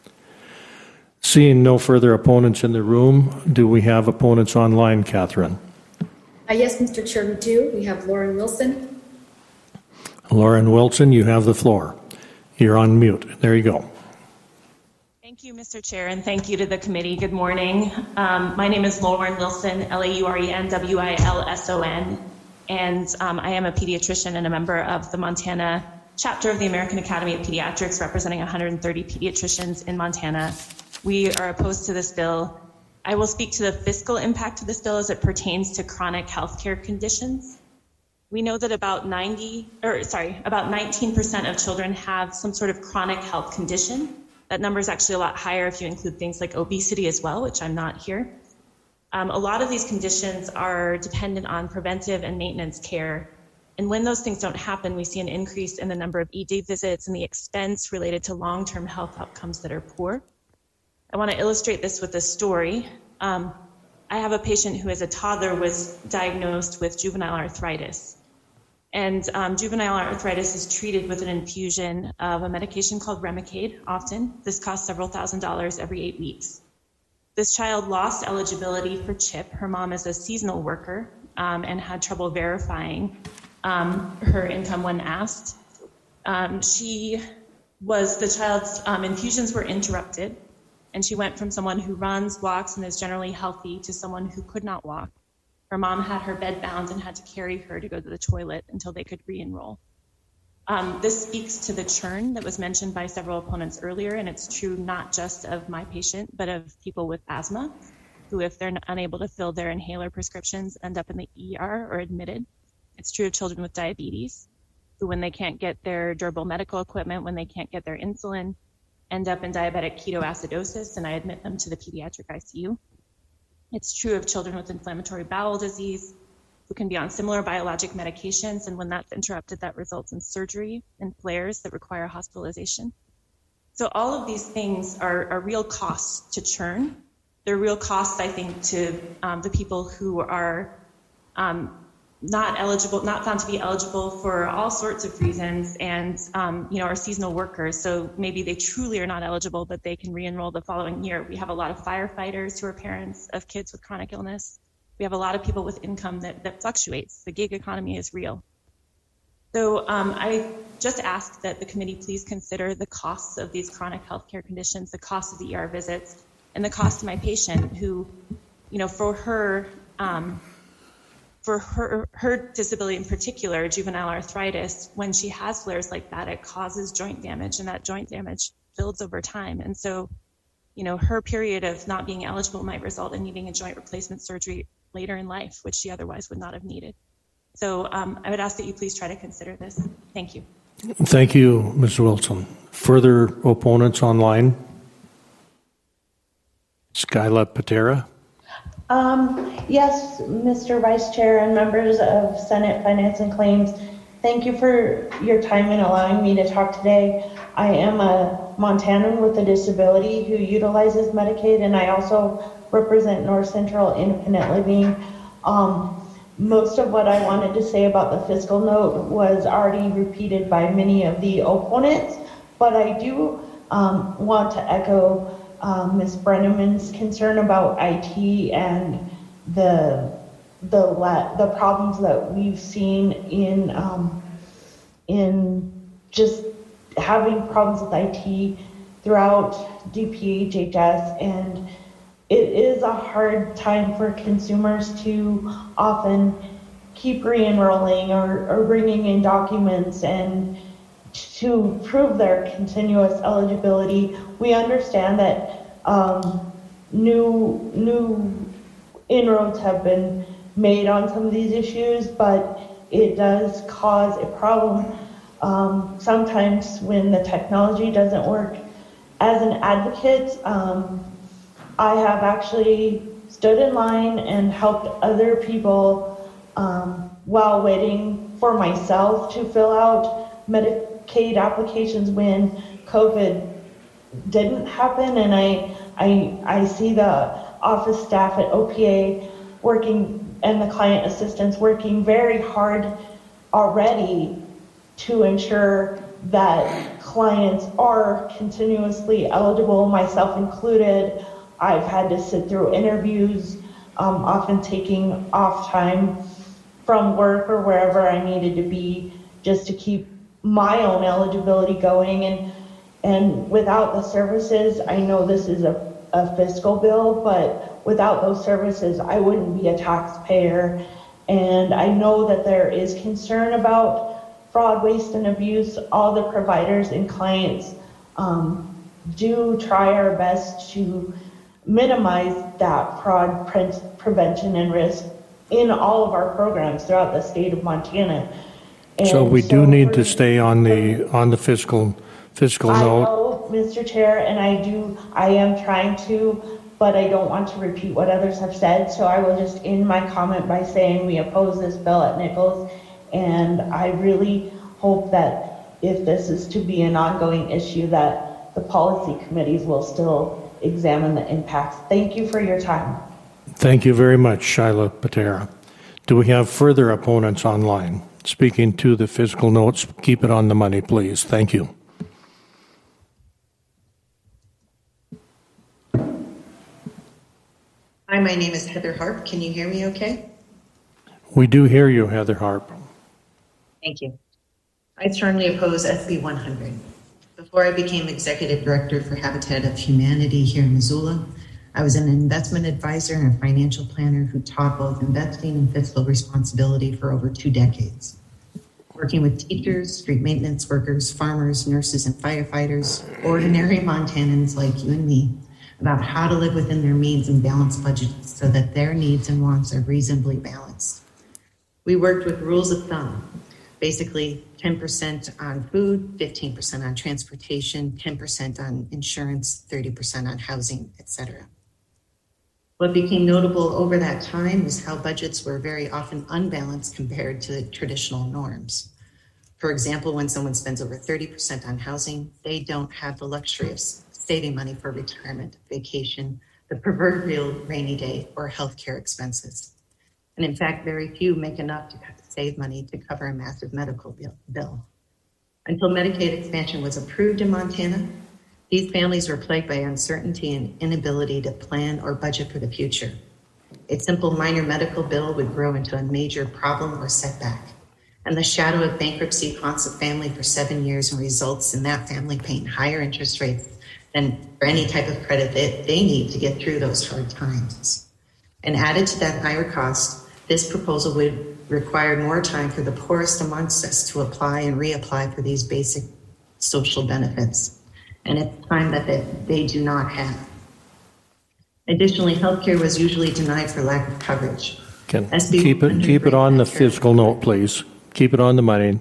Seeing no further opponents in the room, do we have opponents online, Catherine? Uh, yes, Mister Chair, we do. We have Lauren Wilson. Lauren Wilson, you have the floor. You're on mute. There you go. Thank you, Mister Chair, and thank you to the committee. Good morning. Um, my name is Lauren Wilson, L A U R E N W I L S O N, and um, I am a pediatrician and a member of the Montana chapter of the American Academy of Pediatrics, representing one hundred thirty pediatricians in Montana. We are opposed to this bill. I will speak to the fiscal impact of this bill as it pertains to chronic healthcare conditions. We know that about ninety, or sorry, about nineteen percent of children have some sort of chronic health condition. That number is actually a lot higher if you include things like obesity as well, which I'm not here. Um, a lot of these conditions are dependent on preventive and maintenance care. And when those things don't happen, we see an increase in the number of E D visits and the expense related to long-term health outcomes that are poor. I want to illustrate this with a story. Um, I have a patient who as a toddler was diagnosed with juvenile arthritis. And um, juvenile arthritis is treated with an infusion of a medication called Remicade often. This costs several thousand dollars every eight weeks. This child lost eligibility for CHIP. Her mom is a seasonal worker um, and had trouble verifying um, her income when asked. Um, she was, the child's um, infusions were interrupted, and she went from someone who runs, walks, and is generally healthy to someone who could not walk. Her mom had her bed bound and had to carry her to go to the toilet until they could re-enroll. Um, this speaks to the churn that was mentioned by several opponents earlier, and it's true not just of my patient, but of people with asthma, who, if they're unable to fill their inhaler prescriptions, end up in the E R or admitted. It's true of children with diabetes, who, when they can't get their durable medical equipment, when they can't get their insulin, end up in diabetic ketoacidosis, and I admit them to the pediatric I C U. It's true of children with inflammatory bowel disease, who can be on similar biologic medications, and when that's interrupted, that results in surgery and flares that require hospitalization. So all of these things are, are real costs to churn. They're real costs, I think, to um, the people who are um, not eligible, not found to be eligible for all sorts of reasons, and um, you know, are seasonal workers. So maybe they truly are not eligible, but they can re-enroll the following year. We have a lot of firefighters who are parents of kids with chronic illness. We have a lot of people with income that, that fluctuates. The gig economy is real. So um, I just ask that the committee please consider the costs of these chronic healthcare conditions, the cost of the E R visits, and the cost to my patient who, you know, for her, um, for her, her disability in particular, juvenile arthritis, when she has flares like that, it causes joint damage, and that joint damage builds over time. And so, you know, her period of not being eligible might result in needing a joint replacement surgery later in life, which she otherwise would not have needed. So um, I would ask that you please try to consider this. Thank you. Thank you, Miz Wilson. Further opponents online? Skyla Patera. Um, yes, Mister Vice Chair and members of Senate Finance and Claims, thank you for your time in allowing me to talk today. I am a Montanan with a disability who utilizes Medicaid, and I also represent North Central Independent Living. Um, most of what I wanted to say about the fiscal note was already repeated by many of the opponents, but I do um, want to echo um, Miz Brenneman's concern about I T and the the the problems that we've seen in um, in just having problems with I T throughout D P H H S, and it is a hard time for consumers to often keep re-enrolling or, or bringing in documents and to prove their continuous eligibility. We understand that um, new new inroads have been made on some of these issues, but it does cause a problem um, sometimes when the technology doesn't work. As an advocate, um, I have actually stood in line and helped other people um, while waiting for myself to fill out Medicaid applications when COVID didn't happen, and I I I see the office staff at O P A working and the client assistants working very hard already to ensure that clients are continuously eligible, myself included. I've had to sit through interviews, um, often taking off time from work or wherever I needed to be just to keep my own eligibility going. And and without the services, I know this is a, a fiscal bill, but without those services, I wouldn't be a taxpayer. And I know that there is concern about fraud, waste, and abuse. All the providers and clients um, do try our best to minimize that fraud pre- prevention and risk in all of our programs throughout the state of Montana. And so we so do need to stay on the on the fiscal fiscal I note. know, Mister Chair, and I do. I am trying to, but I don't want to repeat what others have said. So I will just end my comment by saying we oppose this bill at Nichols, and I really hope that if this is to be an ongoing issue, that the policy committees will still examine the impacts. Thank you for your time. Thank you very much, Shyla Patera. Do we have further opponents online? Speaking to the fiscal notes, keep it on the money, please. Thank you. Hi, my name is Heather Harp. Can you hear me okay? We do hear you, Heather Harp. Thank you. I strongly oppose S B one hundred. Before I became Executive Director for Habitat of Humanity here in Missoula, I was an investment advisor and a financial planner who taught both investing and fiscal responsibility for over two decades. Working with teachers, street maintenance workers, farmers, nurses, and firefighters, ordinary Montanans like you and me, about how to live within their means and balance budgets so that their needs and wants are reasonably balanced. We worked with rules of thumb, basically ten percent on food, fifteen percent on transportation, ten percent on insurance, thirty percent on housing, et cetera. What became notable over that time was how budgets were very often unbalanced compared to traditional norms. For example, when someone spends over thirty percent on housing, they don't have the luxury of saving money for retirement, vacation, the proverbial rainy day, or healthcare expenses. And in fact, very few make enough to save money to cover a massive medical bill. Until Medicaid expansion was approved in Montana, these families were plagued by uncertainty and inability to plan or budget for the future. A simple minor medical bill would grow into a major problem or setback. And the shadow of bankruptcy haunts a family for seven years and results in that family paying higher interest rates than for any type of credit that they need to get through those hard times. And added to that higher cost, this proposal would require more time for the poorest amongst us to apply and reapply for these basic social benefits. And it's time that they, they do not have. Additionally, healthcare was usually denied for lack of coverage. Can keep it keep it on the fiscal note, please. Keep it on the money.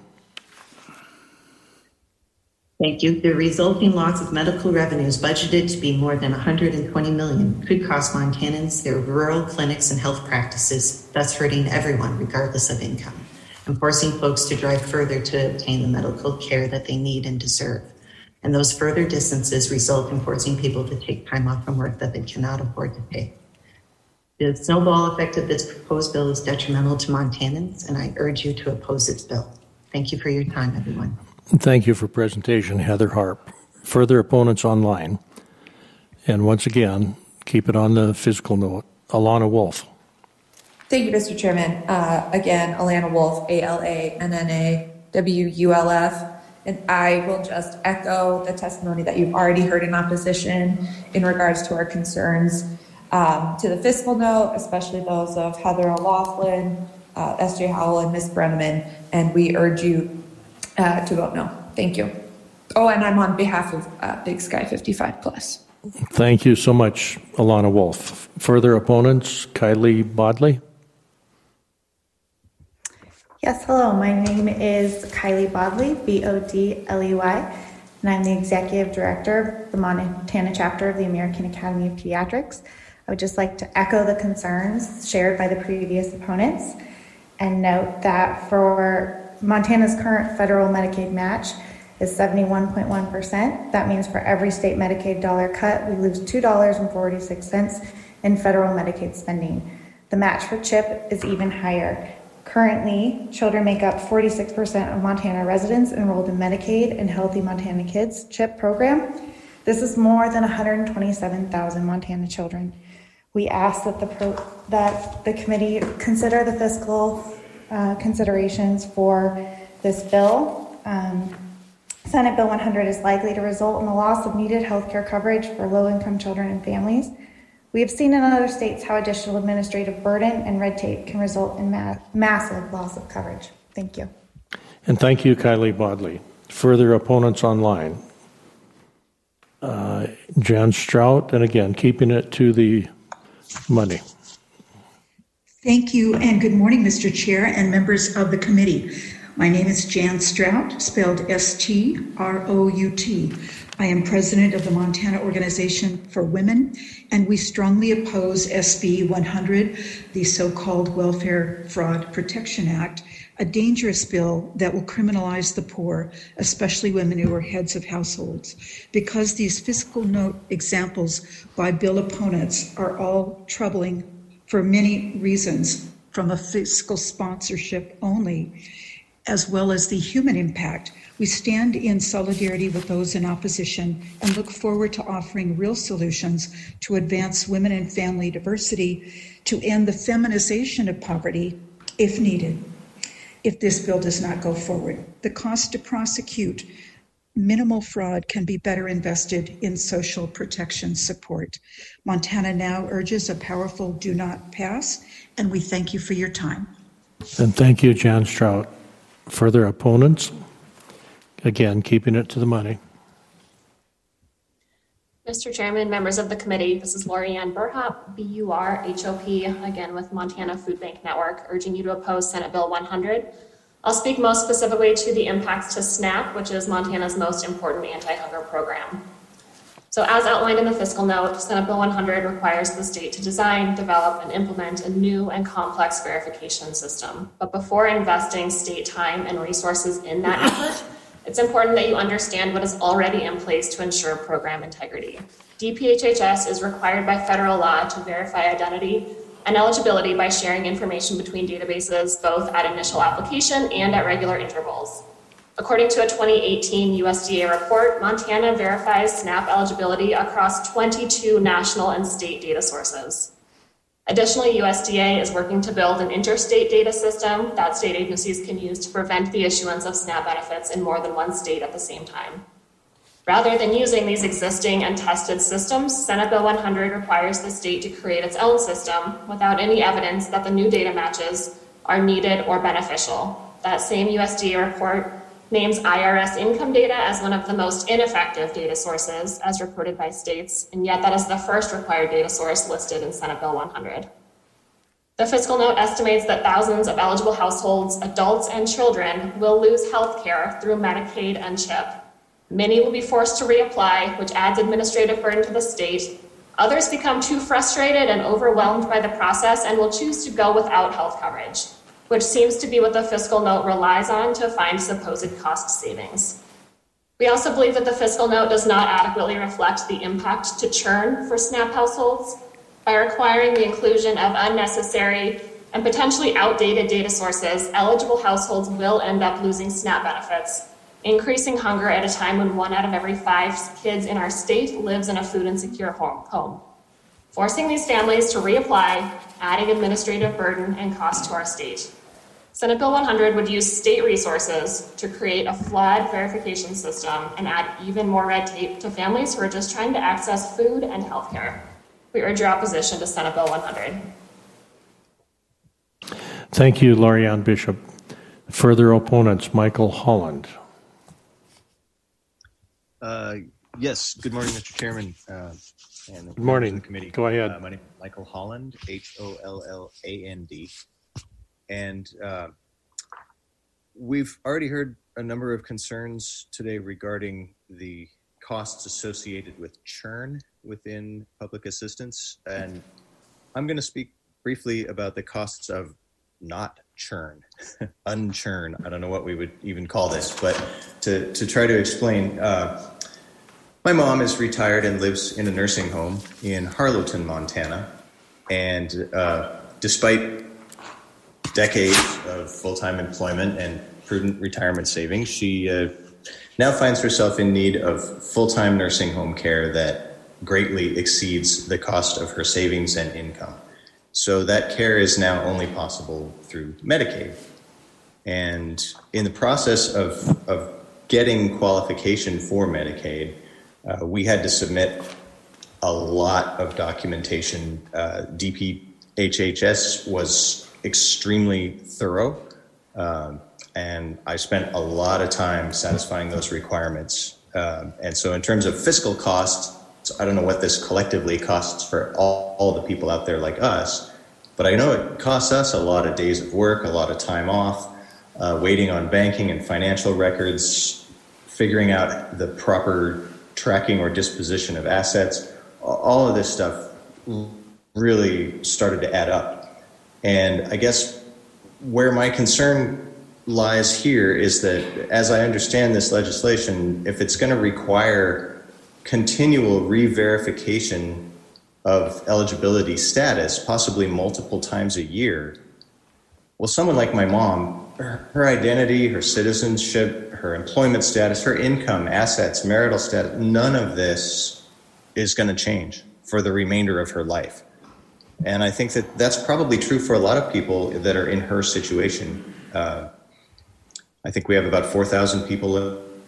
Thank you. The resulting loss of medical revenues, budgeted to be more than one hundred twenty million dollars, could cost Montanans their rural clinics and health practices, thus hurting everyone regardless of income, and forcing folks to drive further to obtain the medical care that they need and deserve. And those further distances result in forcing people to take time off from work that they cannot afford to pay. The snowball effect of this proposed bill is detrimental to Montanans, and I urge you to oppose this bill. Thank you for your time, everyone. Thank you for presentation, Heather Harp. Further opponents online. And once again, keep it on the fiscal note. Alana Wolf. Thank you, Mister Chairman. Uh, again, Alana Wolf, A L A N N A W U L F. And I will just echo the testimony that you've already heard in opposition in regards to our concerns um, to the fiscal note, especially those of Heather O'Loughlin, uh, S J Howell, and Miz Brenneman. And we urge you uh, to vote no. Thank you. Oh, and I'm on behalf of uh, Big Sky fifty-five plus. Thank you so much, Alana Wolf. Further opponents, Kylie Bodley. Yes, hello. My name is Kylie Bodley, B O D L E Y, and I'm the Executive Director of the Montana chapter of the American Academy of Pediatrics. I would just like to echo the concerns shared by the previous opponents and note that for Montana's current federal Medicaid match is seventy-one point one percent. That means for every state Medicaid dollar cut, we lose two dollars and forty-six cents in federal Medicaid spending. The match for CHIP is even higher. Currently, children make up forty-six percent of Montana residents enrolled in Medicaid and Healthy Montana Kids CHIP program. This is more than one hundred twenty-seven thousand Montana children. We ask that the pro- that the committee consider the fiscal uh, considerations for this bill. Um, Senate Bill one hundred is likely to result in the loss of needed health care coverage for low-income children and families. We have seen in other states how additional administrative burden and red tape can result in ma- massive loss of coverage. Thank you. And thank you, Kylie Bodley. Further opponents online. Uh, Jan Strout, and again, keeping it to the money. Thank you, and good morning, Mister Chair and members of the committee. My name is Jan Strout, spelled S T R O U T. I am president of the Montana Organization for Women, and we strongly oppose S B one hundred, the so-called Welfare Fraud Protection Act, a dangerous bill that will criminalize the poor, especially women who are heads of households. Because these fiscal note examples by bill opponents are all troubling for many reasons, from a fiscal sponsorship only, as well as the human impact, we stand in solidarity with those in opposition and look forward to offering real solutions to advance women and family diversity, to end the feminization of poverty if needed, if this bill does not go forward. The cost to prosecute minimal fraud can be better invested in social protection support. Montana now urges a powerful do not pass, and we thank you for your time. And thank you, Jan Strout. Further opponents? Again, keeping it to the money. Mister Chairman, members of the committee, this is Lorianne Burhop, B U R H O P, again with Montana Food Bank Network, urging you to oppose Senate Bill one hundred. I'll speak most specifically to the impacts to SNAP, which is Montana's most important anti-hunger program. So as outlined in the fiscal note, Senate Bill one hundred requires the state to design, develop, and implement a new and complex verification system. But before investing state time and resources in that effort, it's important that you understand what is already in place to ensure program integrity. D P H H S is required by federal law to verify identity and eligibility by sharing information between databases, both at initial application and at regular intervals. According to a twenty eighteen U S D A report, Montana verifies SNAP eligibility across twenty-two national and state data sources. Additionally, U S D A is working to build an interstate data system that state agencies can use to prevent the issuance of SNAP benefits in more than one state at the same time. Rather than using these existing and tested systems, Senate Bill one hundred requires the state to create its own system without any evidence that the new data matches are needed or beneficial. That same U S D A report names I R S income data as one of the most ineffective data sources as reported by states, and yet that is the first required data source listed in Senate Bill one hundred. The fiscal note estimates that thousands of eligible households, adults and children, will lose health care through Medicaid and CHIP. Many will be forced to reapply, which adds administrative burden to the state. Others become too frustrated and overwhelmed by the process and will choose to go without health coverage, which seems to be what the fiscal note relies on to find supposed cost savings. We also believe that the fiscal note does not adequately reflect the impact to churn for SNAP households. By requiring the inclusion of unnecessary and potentially outdated data sources, eligible households will end up losing SNAP benefits, increasing hunger at a time when one out of every five kids in our state lives in a food insecure home, forcing these families to reapply, adding administrative burden and cost to our state. Senate Bill one hundred would use state resources to create a flawed verification system and add even more red tape to families who are just trying to access food and health care. We urge your opposition to Senate Bill one hundred. Thank you, Lorianne Bishop. Further opponents, Michael Holland. Uh, yes, good morning, Mister Chairman. Uh, and good morning. The committee. Go ahead. Uh, my name is Michael Holland, H O L L A N D. And uh, we've already heard a number of concerns today regarding the costs associated with churn within public assistance. And I'm going to speak briefly about the costs of not churn, unchurn. I don't know what we would even call this, but to, to try to explain, uh, my mom is retired and lives in a nursing home in Harlowton, Montana. And uh, despite decades of full-time employment and prudent retirement savings, she uh, now finds herself in need of full-time nursing home care that greatly exceeds the cost of her savings and income. So that care is now only possible through Medicaid. And in the process of, of getting qualification for Medicaid, uh, we had to submit a lot of documentation. Uh, D P H H S was extremely thorough, um, and I spent a lot of time satisfying those requirements. Um, and so in terms of fiscal costs, I don't know what this collectively costs for all, all the people out there like us, but I know it costs us a lot of days of work, a lot of time off, uh, waiting on banking and financial records, figuring out the proper tracking or disposition of assets. All of this stuff really started to add up. And I guess where my concern lies here is that, as I understand this legislation, if it's going to require continual re-verification of eligibility status, possibly multiple times a year, well, someone like my mom, her, her identity, her citizenship, her employment status, her income, assets, marital status, none of this is going to change for the remainder of her life. And I think that that's probably true for a lot of people that are in her situation. Uh, I think we have about four thousand people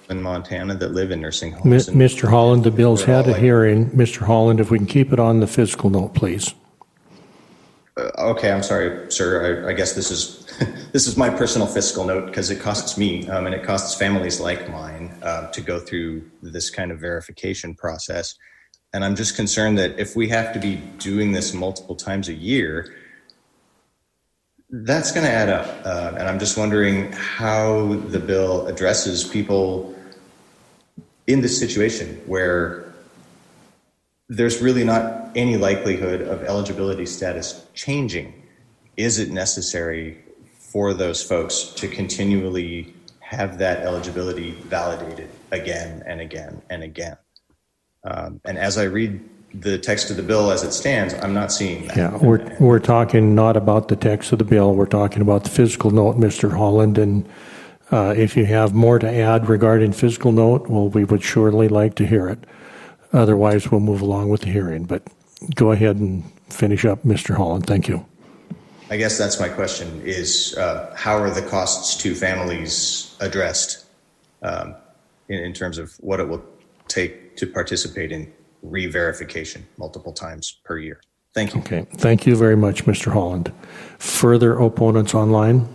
in Montana that live in nursing M- homes. and- Mister Holland, the bill's We're all had a like- hearing. Mister Holland, if we can keep it on the fiscal note, please. Uh, okay, I'm sorry, sir. I, I guess this is this is my personal fiscal note because it costs me um, and it costs families like mine uh, to go through this kind of verification process. And I'm just concerned that if we have to be doing this multiple times a year, that's going to add up. Uh, and I'm just wondering how the bill addresses people in this situation where there's really not any likelihood of eligibility status changing. Is it necessary for those folks to continually have that eligibility validated again and again and again? Um, and as I read the text of the bill as it stands, I'm not seeing that. Yeah, we're we're talking not about the text of the bill. We're talking about the fiscal note, Mister Holland. And uh, if you have more to add regarding fiscal note, well, we would surely like to hear it. Otherwise, we'll move along with the hearing. But go ahead and finish up, Mister Holland. Thank you. I guess that's my question is uh, how are the costs to families addressed um, in, in terms of what it will take to participate in re-verification multiple times per year? Thank you. Okay. Thank you very much, Mister Holland. Further opponents online?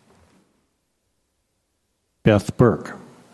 Beth Burke.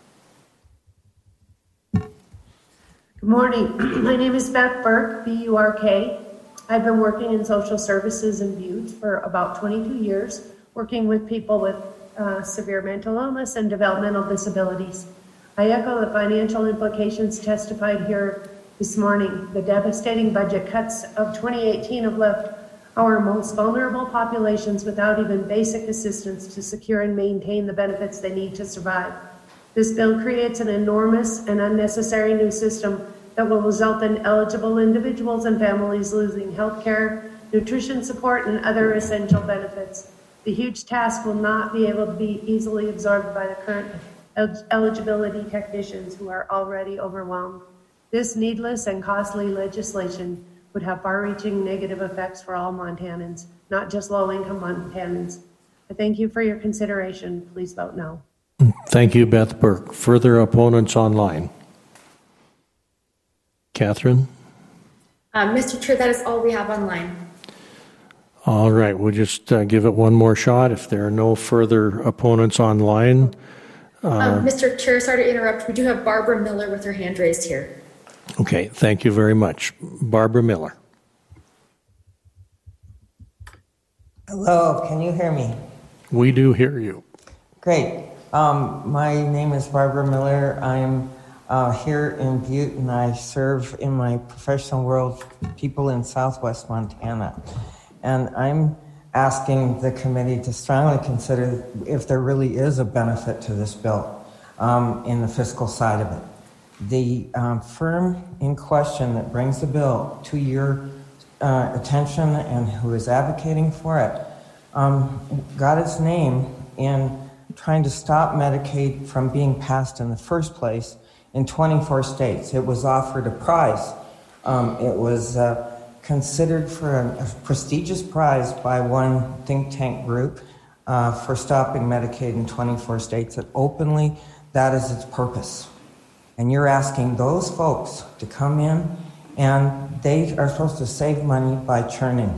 Good morning. My name is Beth Burke, B U R K. I've been working in social services in Butte for about twenty-two years, working with people with uh, severe mental illness and developmental disabilities. I echo the financial implications testified here this morning. The devastating budget cuts of twenty eighteen have left our most vulnerable populations without even basic assistance to secure and maintain the benefits they need to survive. This bill creates an enormous and unnecessary new system that will result in eligible individuals and families losing health care, nutrition support, and other essential benefits. The huge task will not be able to be easily absorbed by the current el- eligibility technicians who are already overwhelmed. This needless and costly legislation would have far-reaching negative effects for all Montanans, not just low-income Montanans. I thank you for your consideration. Please vote no. Thank you, Beth Burke. Further opponents online? Catherine? Uh, Mister Chair, that is all we have online. All right, we'll just uh, give it one more shot. If there are no further opponents online. Uh, Um, Mister Chair, sorry to interrupt. We do have Barbara Miller with her hand raised here. Okay, thank you very much. Barbara Miller. Hello, can you hear me? We do hear you. Great. Um, my name is Barbara Miller. I'm uh, here in Butte, and I serve in my professional world people in southwest Montana. And I'm asking the committee to strongly consider if there really is a benefit to this bill um, in the fiscal side of it. The um, firm in question that brings the bill to your uh, attention and who is advocating for it um, got its name in trying to stop Medicaid from being passed in the first place in twenty-four states. It was offered a prize. Um, it was uh, considered for a, a prestigious prize by one think tank group uh, for stopping Medicaid in twenty-four states. That openly, that is its purpose. And you're asking those folks to come in, and they are supposed to save money by churning.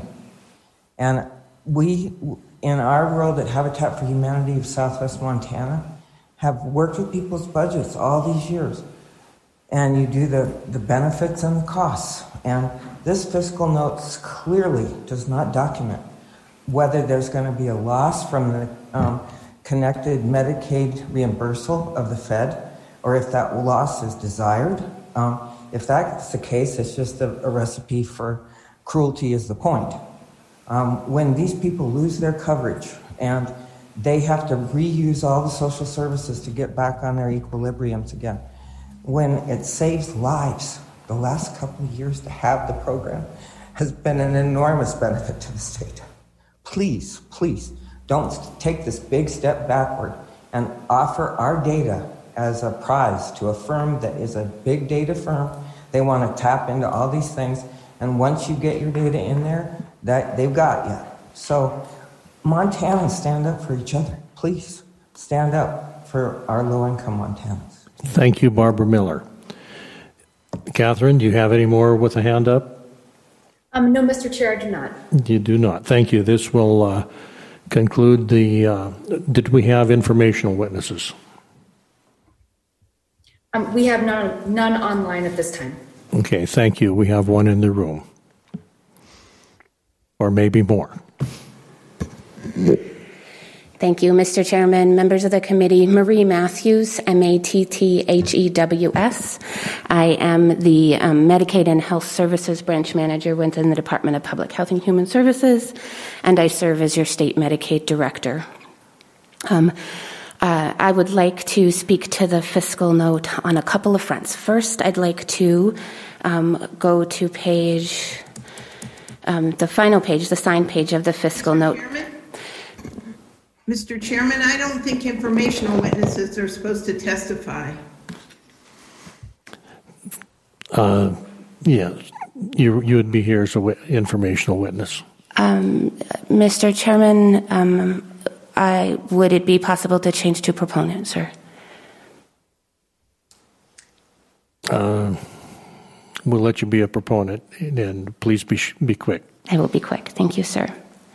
And we, in our world at Habitat for Humanity of Southwest Montana, have worked with people's budgets all these years. And you do the, the benefits and the costs. And this fiscal note clearly does not document whether there's going to be a loss from the um, connected Medicaid reimbursal of the Fed, or if that loss is desired. Um, if that's the case, it's just a, a recipe for cruelty is the point. Um, when these people lose their coverage and they have to reuse all the social services to get back on their equilibriums again, when it saves lives, the last couple of years to have the program has been an enormous benefit to the state. Please, please, don't take this big step backward and offer our data as a prize to a firm that is a big data firm. They want to tap into all these things, and once you get your data in there, that they've got you. So Montanans, stand up for each other. Please stand up for our low-income Montanans. Thank you, Barbara Miller. Catherine, do you have any more with a hand up? Um, no, Mister Chair, I do not. You do not. Thank you. This will uh, conclude the, uh, did we have informational witnesses? Um, we have none, none online at this time. Okay, thank you. We have one in the room. Or maybe more. Thank you, Mister Chairman, members of the committee. Marie Matthews, M A T T H E W S. I am the um, Medicaid and Health Services Branch Manager within the Department of Public Health and Human Services, and I serve as your state Medicaid Director. Um, uh, I would like to speak to the fiscal note on a couple of fronts. First, I'd like to um, go to page, um, the final page, the signed page of the fiscal note. Mister Chairman, I don't think informational witnesses are supposed to testify. Uh, yeah, you you would be here as an informational witness. Um, Mister Chairman, um, I, would it be possible to change to proponent, sir? Uh, we'll let you be a proponent, and please be be quick. I will be quick. Thank you, sir.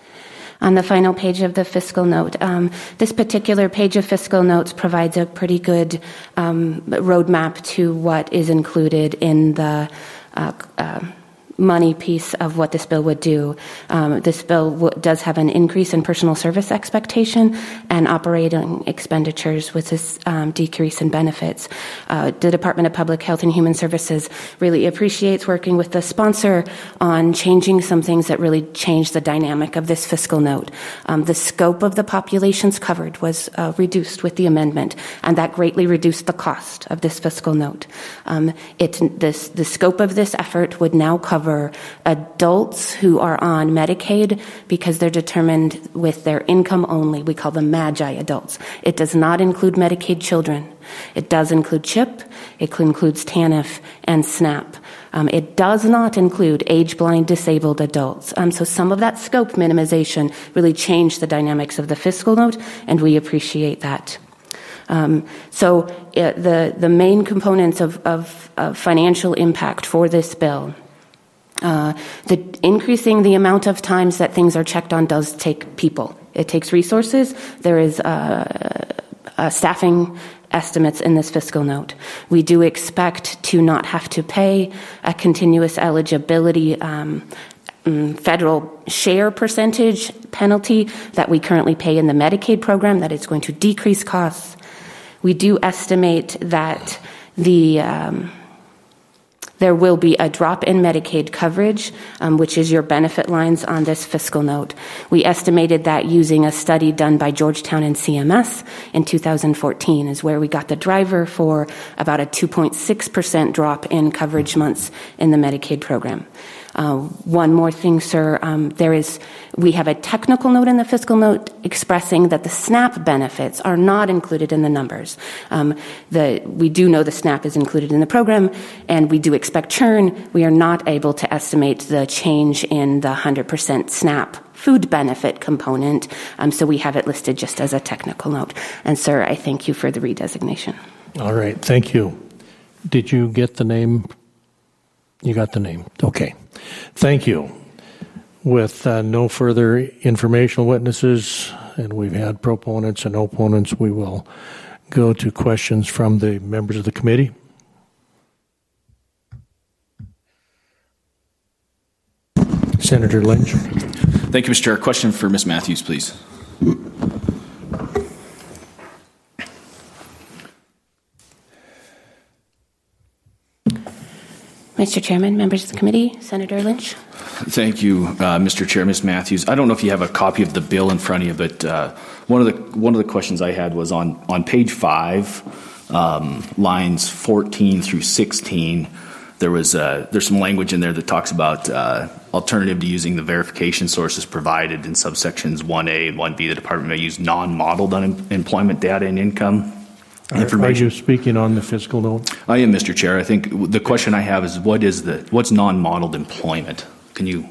On the final page of the fiscal note, um, this particular page of fiscal notes provides a pretty good um, roadmap to what is included in the uh, uh, money piece of what this bill would do. Um, this bill w- does have an increase in personal service expectation and operating expenditures with this um, decrease in benefits. Uh, the Department of Public Health and Human Services really appreciates working with the sponsor on changing some things that really change the dynamic of this fiscal note. Um, the scope of the populations covered was uh, reduced with the amendment, and that greatly reduced the cost of this fiscal note. Um, it, this, the scope of this effort would now cover adults who are on Medicaid because they're determined with their income only. We call them MAGI adults. It does not include Medicaid children. It does include CHIP. It includes TANF and SNAP. Um, it does not include age-blind disabled adults. Um, so some of that scope minimization really changed the dynamics of the fiscal note, and we appreciate that. Um, so uh, the, the main components of, of, of financial impact for this bill, Uh, the increasing the amount of times that things are checked on does take people. It takes resources. There is uh, uh, staffing estimates in this fiscal note. We do expect to not have to pay a continuous eligibility um, federal share percentage penalty that we currently pay in the Medicaid program. That is going to decrease costs. We do estimate that the um, There will be a drop in Medicaid coverage, um, which is your benefit lines on this fiscal note. We estimated that using a study done by Georgetown and C M S in two thousand fourteen is where we got the driver for about a two point six percent drop in coverage months in the Medicaid program. Uh, one more thing, sir. Um, there is, we have a technical note in the fiscal note expressing that the SNAP benefits are not included in the numbers. Um, the, we do know the SNAP is included in the program, and we do expect churn. We are not able to estimate the change in the one hundred percent SNAP food benefit component, um, so we have it listed just as a technical note. And, sir, I thank you for the redesignation. All right, thank you. Did you get the name? You got the name. Okay. Thank you. With uh, no further informational witnesses, and we've had proponents and opponents, we will go to questions from the members of the committee. Senator Lynch. Thank you, Mister Chair. Question for Miz Matthews, please. Mister Chairman, members of the committee, Senator Lynch. Thank you, uh, Mister Chair, Miz Matthews. I don't know if you have a copy of the bill in front of you, but uh, one of the one of the questions I had was on on page five, um, lines fourteen through sixteen. There was uh, there's some language in there that talks about uh, alternative to using the verification sources provided in subsections one A and one B. The department may use non-modeled unemployment data and income. Are, are you speaking on the fiscal note? I am, Mister Chair. I think the question I have is what is the what's non-modeled employment? Can you?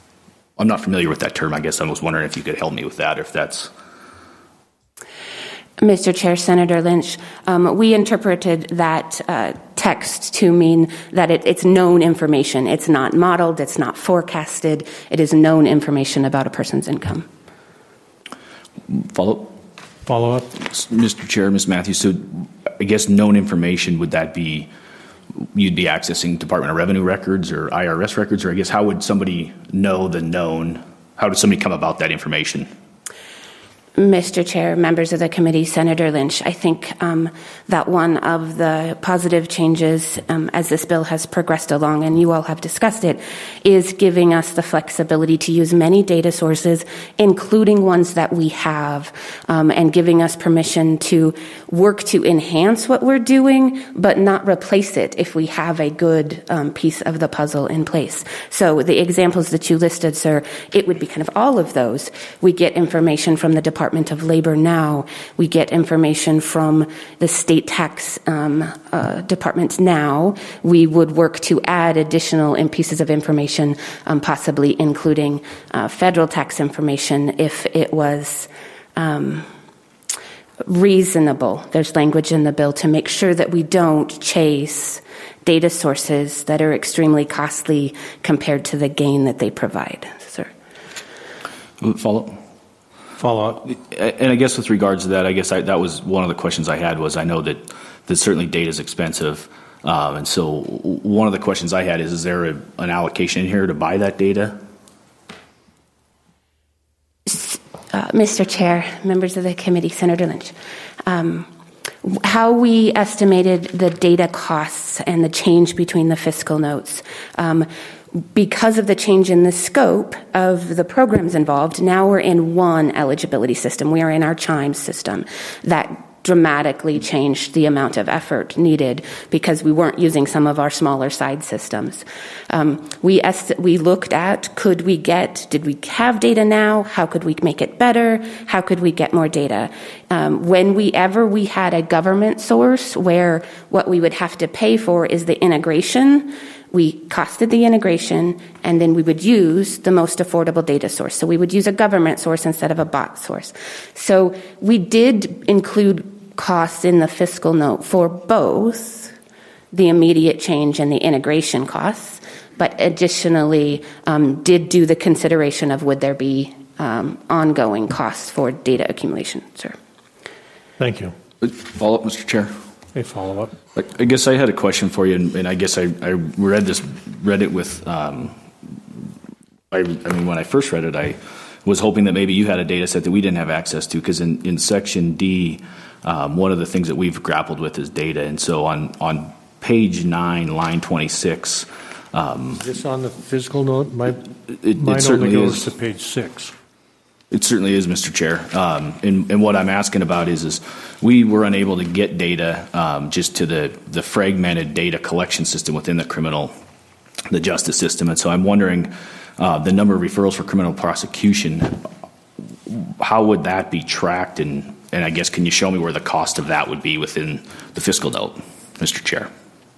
I'm not familiar with that term. I guess I was wondering if you could help me with that. If that's Mister Chair, Senator Lynch, um, we interpreted that uh, text to mean that it, it's known information. It's not modeled, it's not forecasted, it is known information about a person's income. Follow Follow up? Mister Chair, Miz Matthews, so I guess known information, would that be you'd be accessing Department of Revenue records or I R S records, or I guess how would somebody know the known? How does somebody come about that information? Mister Chair, members of the committee, Senator Lynch, I think um, that one of the positive changes um, as this bill has progressed along, and you all have discussed it, is giving us the flexibility to use many data sources, including ones that we have, um, and giving us permission to work to enhance what we're doing, but not replace it if we have a good um, piece of the puzzle in place. So the examples that you listed, sir, it would be kind of all of those. We get information from the Department Department of Labor now. We get information from the state tax um, uh, departments now. We would work to add additional pieces of information, um, possibly including uh, federal tax information if it was um, reasonable. There's language in the bill to make sure that we don't chase data sources that are extremely costly compared to the gain that they provide. Sir. Follow. Follow up. And I guess with regards to that, I guess I, that was one of the questions I had was I know that, that certainly data is expensive. Um, and so one of the questions I had is, is there a, an allocation in here to buy that data? Uh, Mister Chair, members of the committee, Senator Lynch, um, how we estimated the data costs and the change between the fiscal notes. Um, Because of the change in the scope of the programs involved, now we're in one eligibility system. We are in our CHIMES system. That dramatically changed the amount of effort needed because we weren't using some of our smaller side systems. Um, we est- we looked at, could we get, did we have data now? How could we make it better? How could we get more data? Um, when we ever we had a government source where what we would have to pay for is the integration, we costed the integration, and then we would use the most affordable data source. So we would use a government source instead of a bot source. So we did include costs in the fiscal note for both the immediate change and the integration costs, but additionally um, did do the consideration of would there be um, ongoing costs for data accumulation, sir. Thank you. Follow up, Mister Chair. A follow up. I guess I had a question for you, and, and I guess I, I read this, read it with. Um, I, I mean, when I first read it, I was hoping that maybe you had a data set that we didn't have access to, because in, in section D, um, one of the things that we've grappled with is data, and so on on page nine, line twenty-six. Um, is this on the fiscal note? My, it, mine it certainly only goes is. to page six. It certainly is, Mister Chair. Um, and, and what I'm asking about is, is we were unable to get data um, just to the, the fragmented data collection system within the criminal, the justice system. And so I'm wondering uh, the number of referrals for criminal prosecution, how would that be tracked? And, and I guess, can you show me where the cost of that would be within the fiscal note, Mister Chair?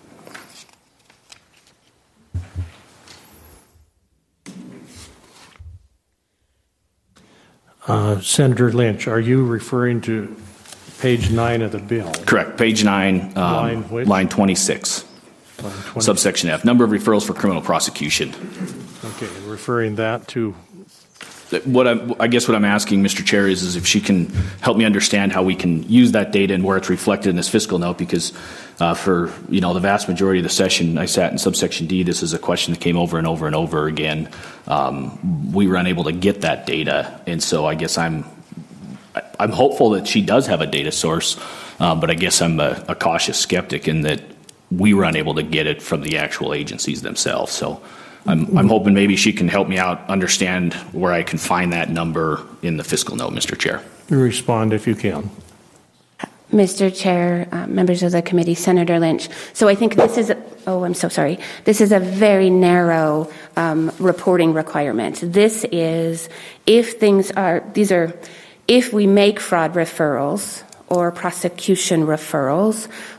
Uh, Senator Lynch, are you referring to page nine of the bill? Correct. Page nine, um, line, line twenty-six, line twenty-six, subsection F, number of referrals for criminal prosecution. Okay, referring that to. What I, I guess what I'm asking, Mister Chair, is, is if she can help me understand how we can use that data and where it's reflected in this fiscal note, because uh, for you know the vast majority of the session I sat in subsection D, this is a question that came over and over and over again. Um, we were unable to get that data, and so I guess I'm I'm hopeful that she does have a data source, um, but I guess I'm a, a cautious skeptic in that we were unable to get it from the actual agencies themselves. So. I'm, I'm hoping maybe she can help me out understand where I can find that number in the fiscal note, Mister Chair. Respond if you can. Mister Chair, uh, members of the committee, Senator Lynch. So I think this is, a, oh, I'm so sorry. This is a very narrow um, reporting requirement. This is if things are, these are, if we make fraud referrals or prosecution referrals,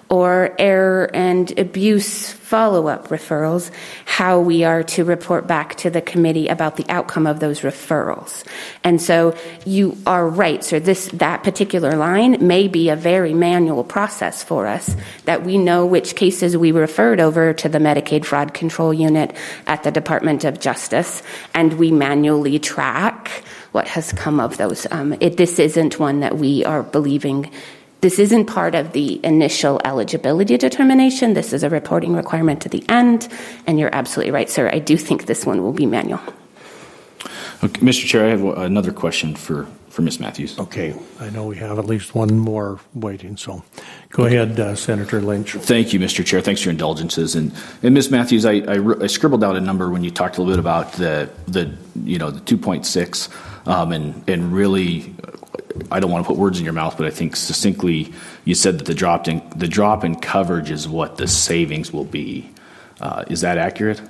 or error and abuse follow-up referrals, how we are to report back to the committee about the outcome of those referrals. And so you are right, sir. This that particular line may be a very manual process for us, that we know which cases we referred over to the Medicaid Fraud Control Unit at the Department of Justice, and we manually track what has come of those. Um, it, this isn't one that we are believing. This isn't part of the initial eligibility determination. This is a reporting requirement to the end, and you're absolutely right, sir. I do think this one will be manual. Okay, Mister Chair, I have another question for, for Miz Matthews. Okay, I know we have at least one more waiting, so go okay. ahead, uh, Senator Lynch. Thank you, Mister Chair. Thanks for your indulgences. And, and Miz Matthews, I, I, I scribbled out a number when you talked a little bit about the, the you know, the two point six, um, and, and really, I don't want to put words in your mouth, but I think succinctly you said that the drop in, the drop in coverage is what the savings will be. Uh, is that accurate?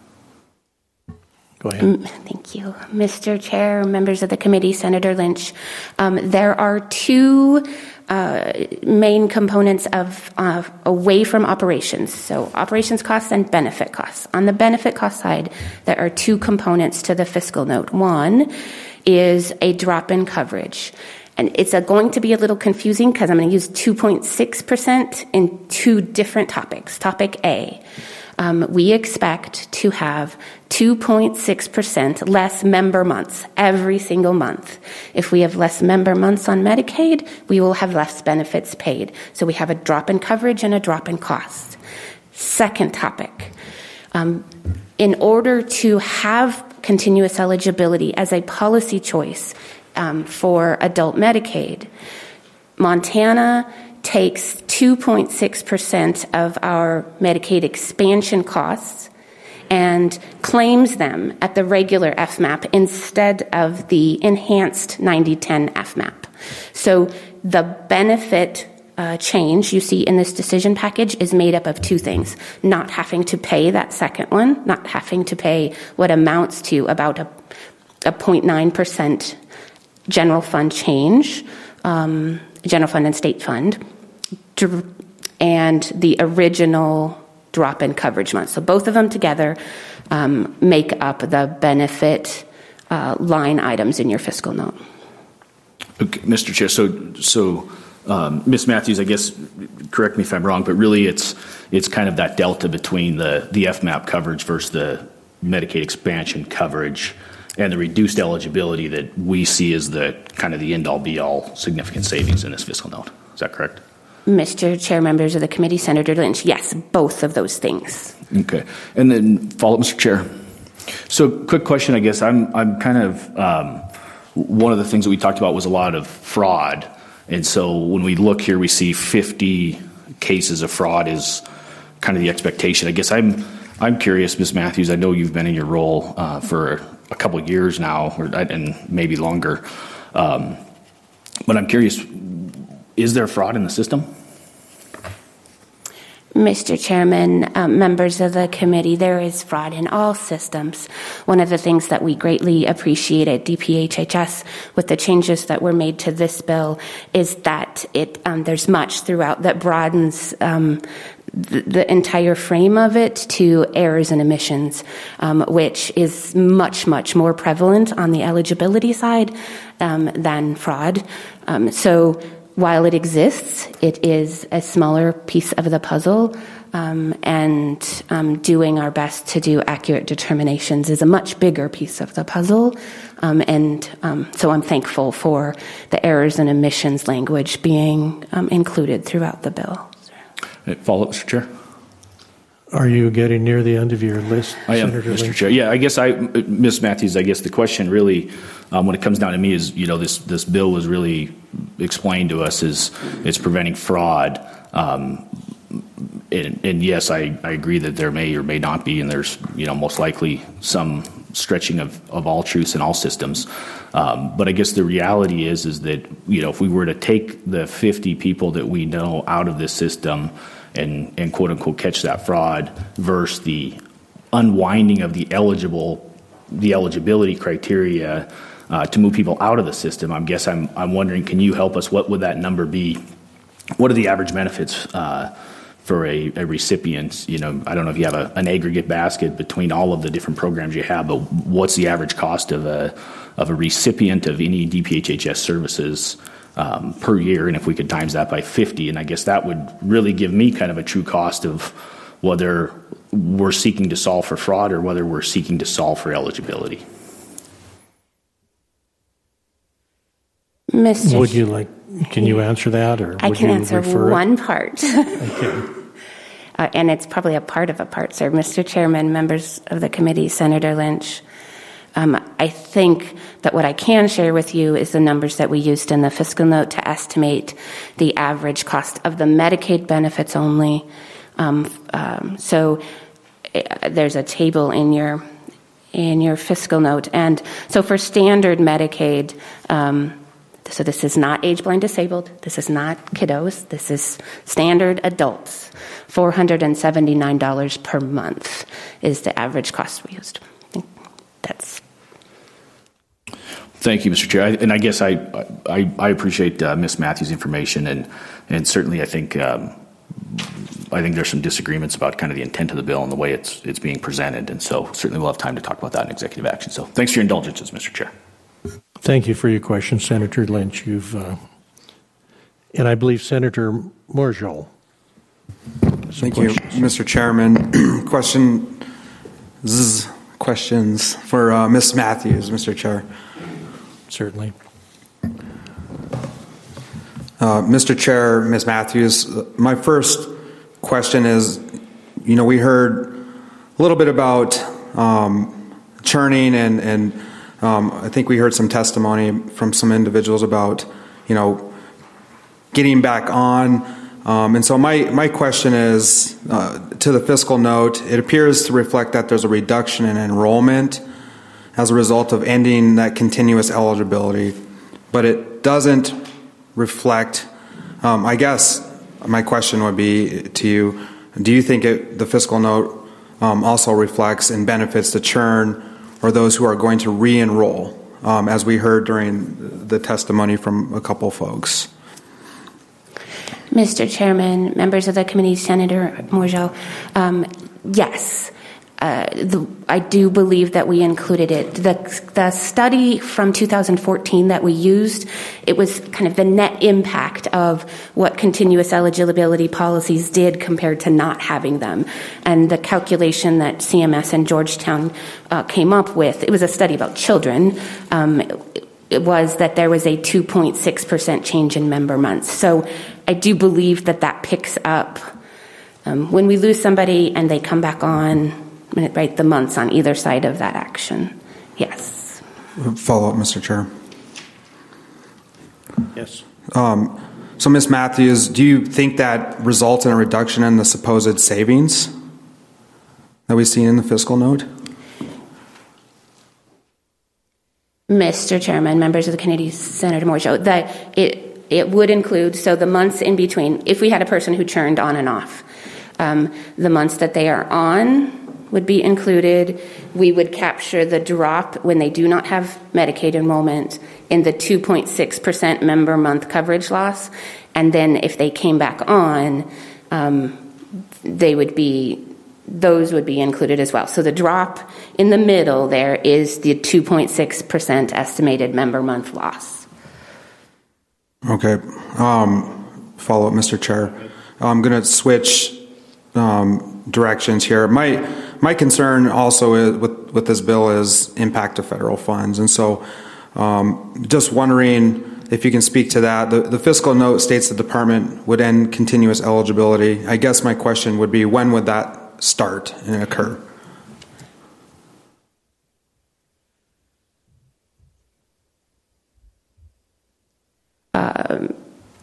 Go ahead. Thank you, Mister Chair, members of the committee, Senator Lynch. Um, there are two uh, main components of uh, away from operations, so operations costs and benefit costs. On the benefit cost side, there are two components to the fiscal note. One is a drop in coverage. And it's a, going to be a little confusing because I'm going to use two point six percent in two different topics. Topic A. Um, we expect to have two point six percent less member months every single month. If we have less member months on Medicaid, we will have less benefits paid. So we have a drop in coverage and a drop in cost. Second topic. Um, in order to have continuous eligibility as a policy choice um, for adult Medicaid, Montana takes two point six percent of our Medicaid expansion costs and claims them at the regular F MAP instead of the enhanced ninety ten F MAP. So the benefit uh, change you see in this decision package is made up of two things: not having to pay that second one, not having to pay what amounts to about a, a zero point nine percent general fund change, um, general fund and state fund, and the original drop in coverage month. So both of them together um, make up the benefit uh, line items in your fiscal note. Okay, Mister Chair, so so um, Miz Matthews, I guess, correct me if I'm wrong, but really it's it's kind of that delta between the, the F MAP coverage versus the Medicaid expansion coverage and the reduced eligibility that we see as the kind of the end-all be-all significant savings in this fiscal note. Is that correct? Mister Chair, members of the committee, Senator Lynch, yes, both of those things. Okay. And then follow up, Mister Chair. So quick question, I guess. I'm I'm kind of, um, one of the things that we talked about was a lot of fraud. And so when we look here, we see fifty cases of fraud is kind of the expectation. I guess I'm I'm curious, Miz Matthews, I know you've been in your role uh, for a couple of years now, or, and maybe longer. Um, but I'm curious, is there fraud in the system? Mister Chairman, um, members of the committee, there is fraud in all systems. One of the things that we greatly appreciate at D P H H S with the changes that were made to this bill is that it um, there's much throughout that broadens um, the, the entire frame of it to errors and omissions, um, which is much, much more prevalent on the eligibility side um, than fraud. Um, so while it exists, it is a smaller piece of the puzzle, um, and um, doing our best to do accurate determinations is a much bigger piece of the puzzle. Um, and um, so I'm thankful for the errors and omissions language being um, included throughout the bill. Follow up, Mister Chair. Are you getting near the end of your list, I am, Senator Mister Lynch? Chair. Yeah, I guess I, Miz Matthews, I guess the question really, um, when it comes down to me, is, you know, this this bill was really explained to us as it's preventing fraud. Um, and, and yes, I, I agree that there may or may not be, and there's, you know, most likely some stretching of, of all truths in all systems. Um, but I guess the reality is, is that, you know, if we were to take the fifty people that we know out of this system and, and quote unquote catch that fraud versus the unwinding of the eligible, the eligibility criteria uh, to move people out of the system, I guess I'm, I'm wondering, can you help us? What would that number be what are the average benefits uh, for a, a recipient? You know, I don't know if you have a, an aggregate basket between all of the different programs you have, but what's the average cost of a of a recipient of any D P H H S services um, per year? And if we could times that by fifty, and I guess that would really give me kind of a true cost of whether we're seeking to solve for fraud or whether we're seeking to solve for eligibility. Mister Would you like, can you answer that, or I would can you answer refer one it? part. Okay. Uh, and it's probably a part of a part, sir. Mister Chairman, members of the committee, Senator Lynch, um, I think that what I can share with you is the numbers that we used in the fiscal note to estimate the average cost of the Medicaid benefits only. Um, um, so uh, there's a table in your in your fiscal note, and so for standard Medicaid. Um, So this is not age-blind disabled. This is not kiddos. This is standard adults. four hundred seventy-nine dollars per month is the average cost we used. I think that's. Thank you, Mister Chair. I, and I guess I I, I appreciate uh, Miz Matthews' information, and and certainly I think um, I think there's some disagreements about kind of the intent of the bill and the way it's it's being presented, and so certainly we'll have time to talk about that in executive action. So thanks for your indulgences, Mister Chair. Thank you for your question, Senator Lynch. You've, uh, and I believe Senator Mourgeot. Thank questions. you, Mister Chairman. Question, zzz, questions for uh, Miz Matthews, Mister Chair. Certainly. Uh, Mister Chair, Miz Matthews, my first question is, you know, we heard a little bit about um, churning and, and Um, I think we heard some testimony from some individuals about, you know, getting back on. Um, and so my, my question is, uh, to the fiscal note, it appears to reflect that there's a reduction in enrollment as a result of ending that continuous eligibility, but it doesn't reflect, um, I guess my question would be to you, do you think it, the fiscal note um, also reflects and benefits the churn or those who are going to re-enroll, um, as we heard during the testimony from a couple folks? Mister Chairman, members of the committee, Senator Mourgeot, um, yes, uh, the, I do believe that we included it. The, the study from two thousand fourteen that we used, it was kind of the net impact of what continuous eligibility policies did compared to not having them. And the calculation that C M S and Georgetown uh, came up with, it was a study about children, um, it, it was that there was a two point six percent change in member months. So I do believe that that picks up um, when we lose somebody and they come back on, right, the months on either side of that action. Yes. Follow up, Mister Chair. Yes. Um, so, Miz Matthews, do you think that results in a reduction in the supposed savings that we see in the fiscal note? Mister Chairman, members of the committee, Senator Mourgeot, that it it would include, so the months in between, if we had a person who churned on and off, um, the months that they are on would be included. We would capture the drop when they do not have Medicaid enrollment in the two point six percent member month coverage loss. And then if they came back on, um, they would be, those would be included as well. So the drop in the middle there is the two point six percent estimated member month loss. Okay. Um, follow up, Mister Chair. I'm going to switch um, directions here. My my concern also is, with with this bill is impact of federal funds, and so um, just wondering if you can speak to that. The, the fiscal note states the department would end continuous eligibility. I guess my question would be, when would that start and occur? Um,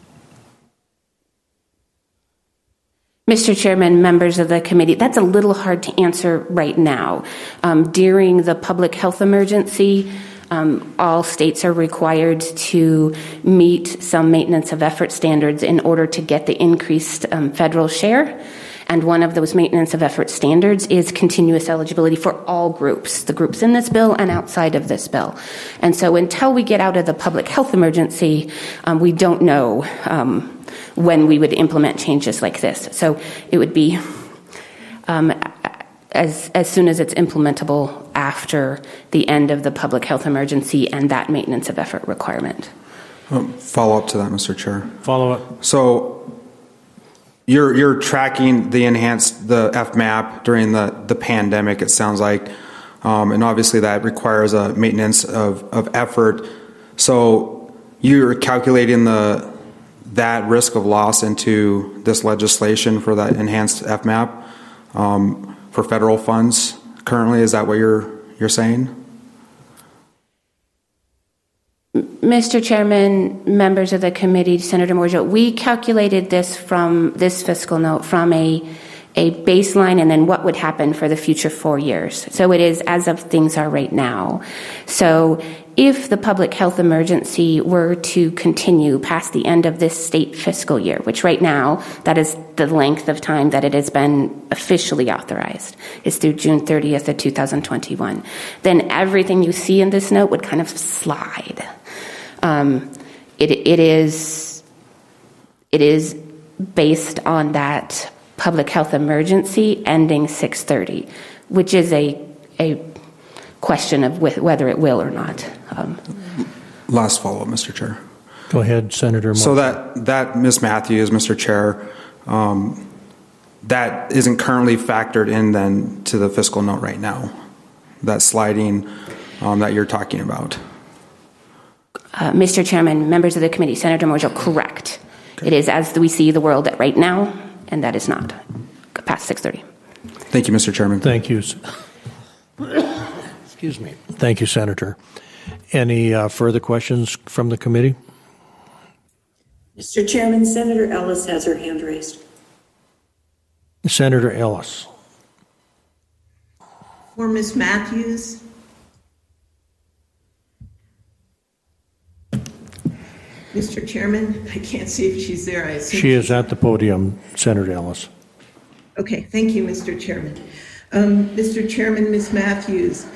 Mister Chairman, members of the committee, that's a little hard to answer right now. Um, during the public health emergency, um, all states are required to meet some maintenance of effort standards in order to get the increased um, federal share. And one of those maintenance of effort standards is continuous eligibility for all groups, the groups in this bill and outside of this bill. And so until we get out of the public health emergency, um, we don't know um, when we would implement changes like this. So it would be um, as, as soon as it's implementable after the end of the public health emergency and that maintenance of effort requirement. Um, follow up to that, Mister Chair. Follow up. So you're you're tracking the enhanced the F MAP during the, the pandemic, it sounds like, um, and obviously that requires a maintenance of, of effort. So you're calculating the that risk of loss into this legislation for that enhanced F MAP um, for federal funds currently. Is that what you're you're saying? Mister Chairman, members of the committee, Senator Mourgeot, we calculated this from this fiscal note from a, a baseline and then what would happen for the future four years. So it is as of things are right now. So if the public health emergency were to continue past the end of this state fiscal year, which right now, that is the length of time that it has been officially authorized, is through June thirtieth of two thousand twenty-one, then everything you see in this note would kind of slide. Um, it, it is it is based on that public health emergency ending six thirty, which is a a question of whether it will or not. Um, Last follow-up, Mister Chair. Go ahead, Senator Moore. So that that Miz Matthews, Mister Chair, um, that isn't currently factored in then to the fiscal note right now. That sliding um, that you're talking about. Uh, Mister Chairman, members of the committee, Senator Mourgeot, correct. Okay. It is as we see the world right now, and that is not past six thirty. Thank you, Mister Chairman. Thank you. Excuse me. Thank you, Senator. Any uh, further questions from the committee? Mister Chairman, Senator Ellis has her hand raised. Senator Ellis. For Miz Matthews. Mister Chairman, I can't see if she's there. I assume she is at the podium, Senator Ellis. Okay, thank you, Mister Chairman. Um, Mister Chairman, Miz Matthews,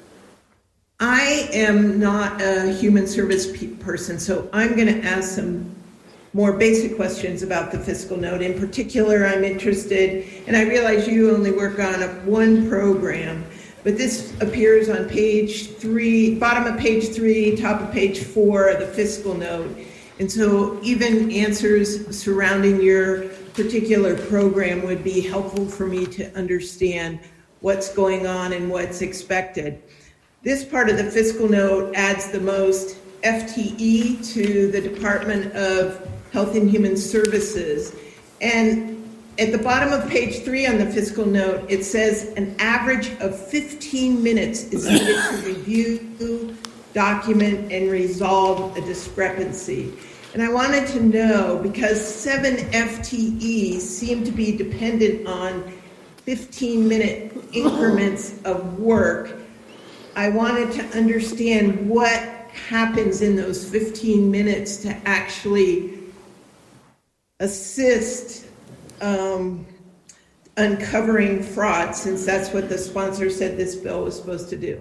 I am not a human service pe- person, so I'm going to ask some more basic questions about the fiscal note. In particular, I'm interested, and I realize you only work on a, one program, but this appears on page three, bottom of page three, top of page four of the fiscal note. And so even answers surrounding your particular program would be helpful for me to understand what's going on and what's expected. This part of the fiscal note adds the most F T E to the Department of Health and Human Services. And at the bottom of page three on the fiscal note, it says an average of fifteen minutes is needed to review, document, and resolve a discrepancy. And I wanted to know, because seven F T Es seem to be dependent on fifteen minute increments of work, I wanted to understand what happens in those fifteen minutes to actually assist um, uncovering fraud, since that's what the sponsor said this bill was supposed to do.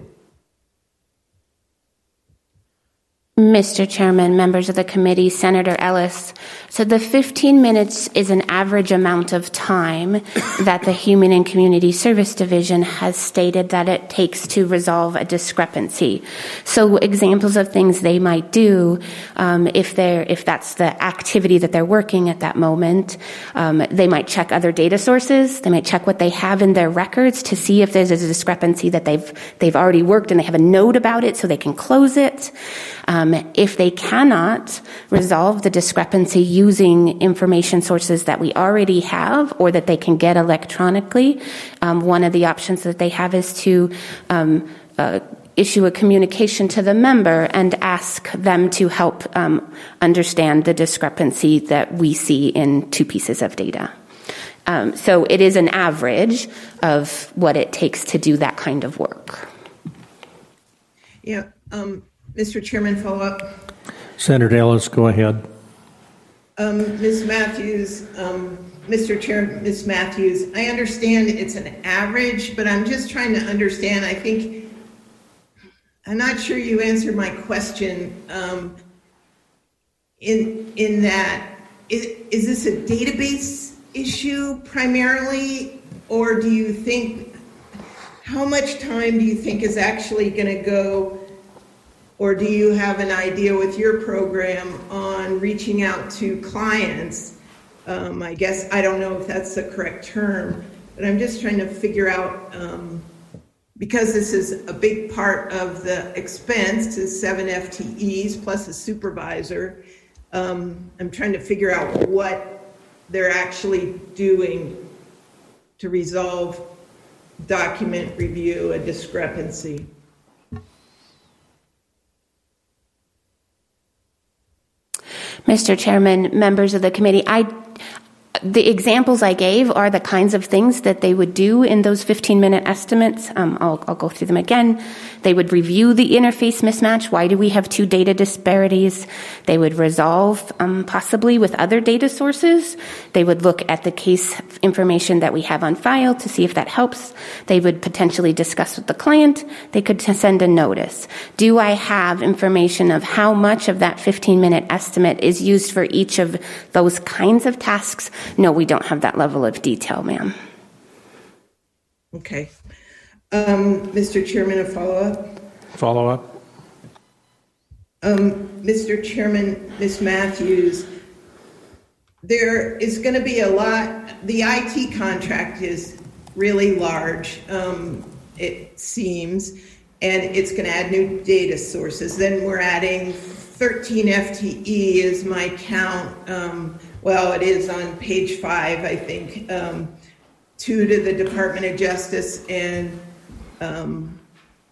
Mister Chairman, members of the committee, Senator Ellis, so the fifteen minutes is an average amount of time that the Human and Community Service Division has stated that it takes to resolve a discrepancy. So examples of things they might do, um, if they're if that's the activity that they're working at that moment, um, they might check other data sources. They might check what they have in their records to see if there's a discrepancy that they've they've already worked and they have a note about it so they can close it. Um, if they cannot resolve the discrepancy using information sources that we already have or that they can get electronically, um, one of the options that they have is to um, uh, issue a communication to the member and ask them to help um, understand the discrepancy that we see in two pieces of data. Um, so it is an average of what it takes to do that kind of work. Yeah. Um, Mister Chairman, follow up. Senator Ellis, go ahead. Um, Miz Matthews, um, Mister Chair, Miz Matthews, I understand it's an average, but I'm just trying to understand. I think, I'm not sure you answered my question um, in, in that is, is this a database issue primarily, or do you think, how much time do you think is actually going to go, or do you have an idea with your program on reaching out to clients? Um, I guess, I don't know if that's the correct term, but I'm just trying to figure out, um, because this is a big part of the expense to seven F T Es plus a supervisor, um, I'm trying to figure out what they're actually doing to resolve document review, a discrepancy. Mister Chairman, members of the committee, I, the examples I gave are the kinds of things that they would do in those fifteen-minute estimates. Um, I'll, I'll go through them again. They would review the interface mismatch. Why do we have two data disparities? They would resolve um, possibly with other data sources. They would look at the case information that we have on file to see if that helps. They would potentially discuss with the client. They could t- send a notice. Do I have information of how much of that fifteen-minute estimate is used for each of those kinds of tasks? No, we don't have that level of detail, ma'am. Okay. Um, Mister Chairman, a follow-up? Follow-up? Um, Mister Chairman, Miz Matthews, there is going to be a lot, the I T contract is really large, um, it seems, and it's going to add new data sources. Then we're adding thirteen F T E is my count. Um, well, it is on page five, I think, um, two to the Department of Justice and um,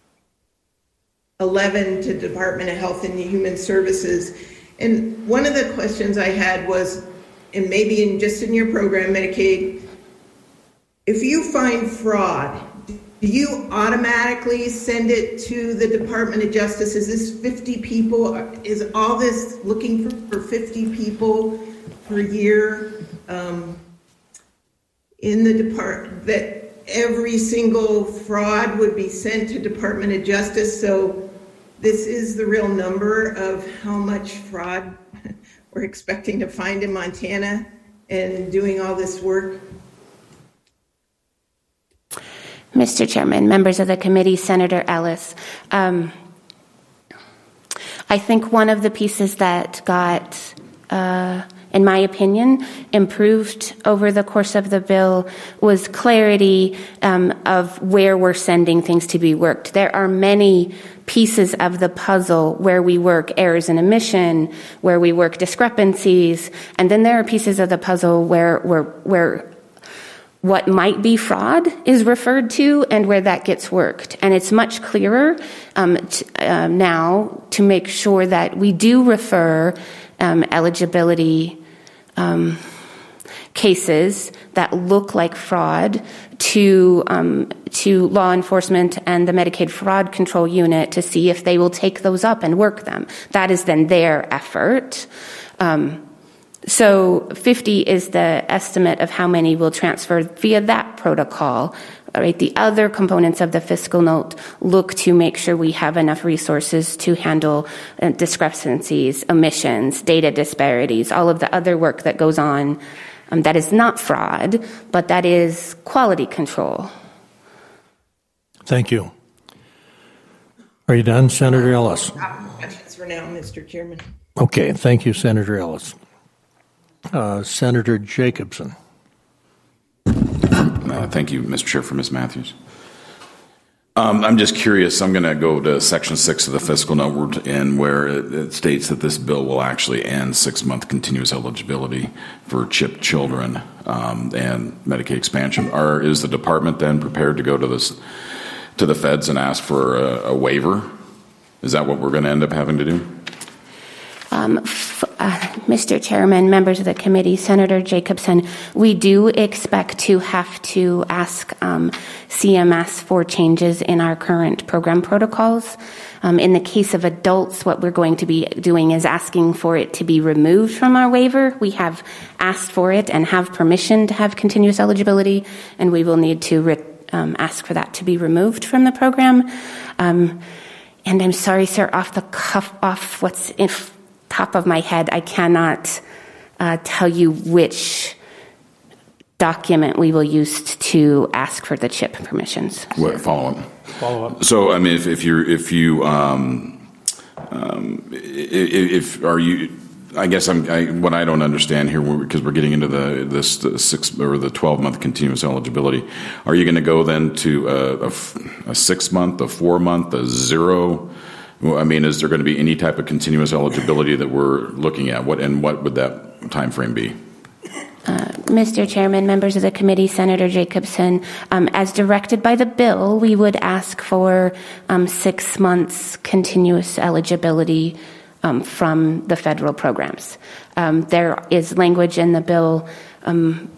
eleven to Department of Health and Human Services. And one of the questions I had was, and maybe in just in your program, Medicaid, if you find fraud, do you automatically send it to the Department of Justice? Is this fifty people? Is all this looking for, for fifty people per year um, in the department, that every single fraud would be sent to Department of Justice? So this is the real number of how much fraud we're expecting to find in Montana and doing all this work? Mister Chairman, members of the committee, Senator Ellis, um, I think one of the pieces that got, uh, in my opinion, improved over the course of the bill was clarity um, of where we're sending things to be worked. There are many pieces of the puzzle where we work errors in omission, where we work discrepancies, and then there are pieces of the puzzle where where where what might be fraud is referred to and where that gets worked. And it's much clearer um, t- uh, now to make sure that we do refer um, eligibility um, cases that look like fraud to um, to law enforcement and the Medicaid Fraud Control Unit to see if they will take those up and work them. That is then their effort. Um, So fifty is the estimate of how many will transfer via that protocol. Right? The other components of the fiscal note look to make sure we have enough resources to handle uh, discrepancies, omissions, data disparities, all of the other work that goes on um, that is not fraud, but that is quality control. Thank you. Are you done, Senator Ellis? Questions for now, Mister Chairman. Okay, thank you, Senator Ellis. Uh, Senator Jacobson. Uh, thank you, Mister Chair, for Miz Matthews. Um, I'm just curious. I'm going to go to Section six of the fiscal note, and where it, it states that this bill will actually end six-month continuous eligibility for CHIP children um, and Medicaid expansion. Are is the department then prepared to go to this to the feds and ask for a, a waiver? Is that what we're going to end up having to do? Um, f- uh, Mister Chairman, members of the committee, Senator Jacobson, we do expect to have to ask um, C M S for changes in our current program protocols. Um, in the case of adults, what we're going to be doing is asking for it to be removed from our waiver. We have asked for it and have permission to have continuous eligibility, and we will need to re- um, ask for that to be removed from the program. Um, and I'm sorry, sir, off the cuff, off what's in top of my head, I cannot uh, tell you which document we will use to ask for the CHIP permissions. What, follow up. Follow up. So, I mean, if, if you're, if you, um, um, if, if are you, I guess I'm, I, what I don't understand here, because we're getting into the this the six or the twelve month continuous eligibility. Are you going to go then to a, a, a six month, a four month, a zero? Well, I mean, is there going to be any type of continuous eligibility that we're looking at? What and what would that time frame be? Uh, Mister Chairman, members of the committee, Senator Jacobson, um, as directed by the bill, we would ask for um, six months continuous eligibility um, from the federal programs. Um, there is language in the bill um,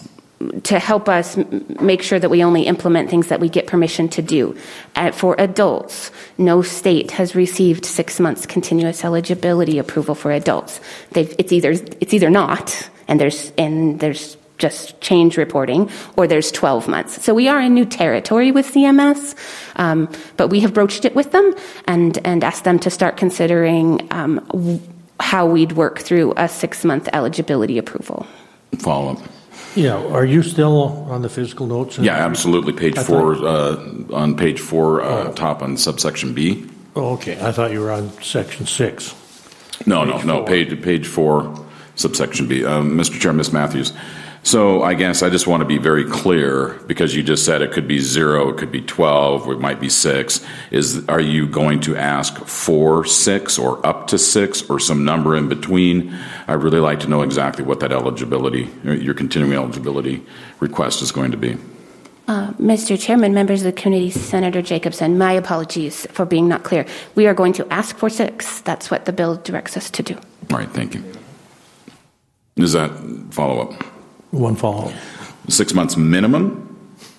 to help us m- make sure that we only implement things that we get permission to do. Uh, for adults, no state has received six months continuous eligibility approval for adults. They've, it's either it's either not. And there's and there's just change reporting, or there's twelve months. So we are in new territory with C M S, um, but we have broached it with them and and asked them to start considering um, w- how we'd work through a six month eligibility approval. Follow up. Yeah, are you still on the fiscal notes? Yeah, absolutely. Page I four, thought, uh, on page four, uh, oh. top on subsection B. Oh, okay. I thought you were on section six. No, page no, no. Four. Page page four. Subsection B. Um, Mister Chair, Miz Matthews. So I guess I just want to be very clear, because you just said it could be zero, it could be twelve, or it might be six. Is are you going to ask for six or up to six or some number in between? I'd really like to know exactly what that eligibility, your continuing eligibility request is going to be. Uh, Mister Chairman, members of the committee, Senator Jacobson, my apologies for being not clear. We are going to ask for six. That's what the bill directs us to do. All right, thank you. Does that follow up? One follow up. Six months minimum?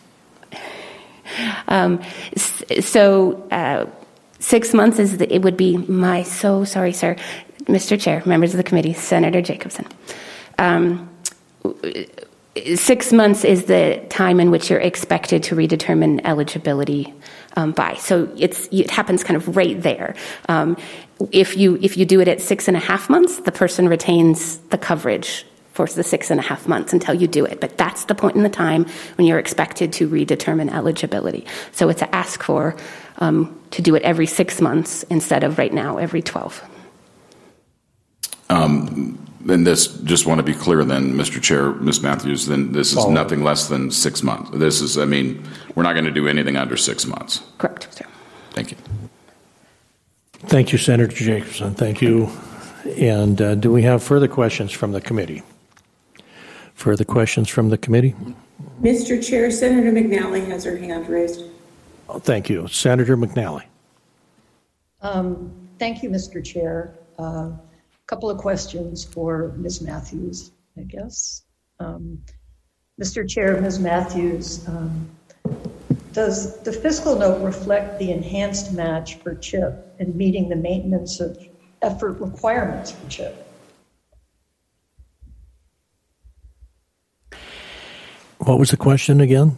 Um, so uh, six months is the, it would be my so sorry, sir, Mister Chair, members of the committee, Senator Jacobson. Um, six months is the time in which you're expected to redetermine eligibility um, by. So it's it happens kind of right there. Um, If you if you do it at six and a half months, the person retains the coverage for the six and a half months until you do it. But that's the point in the time when you're expected to redetermine eligibility. So it's a ask for um, to do it every six months instead of right now every twelve. Um, and this, just want to be clear then, Mister Chair, Miz Matthews, then this is Follow nothing up. less than six months. This is, I mean, we're not going to do anything under six months. Correct, sir. Thank you. Thank you, Senator Jacobson. Thank you. And uh, do we have further questions from the committee? Further questions from the committee? Mister Chair, Senator McNally has her hand raised. Oh, thank you. Senator McNally. Um, thank you, Mister Chair. A uh, couple of questions for Miz Matthews, I guess. Um, Mister Chair, Miz Matthews, um, does the fiscal note reflect the enhanced match for CHIP in meeting the maintenance of effort requirements for CHIP? What was the question again?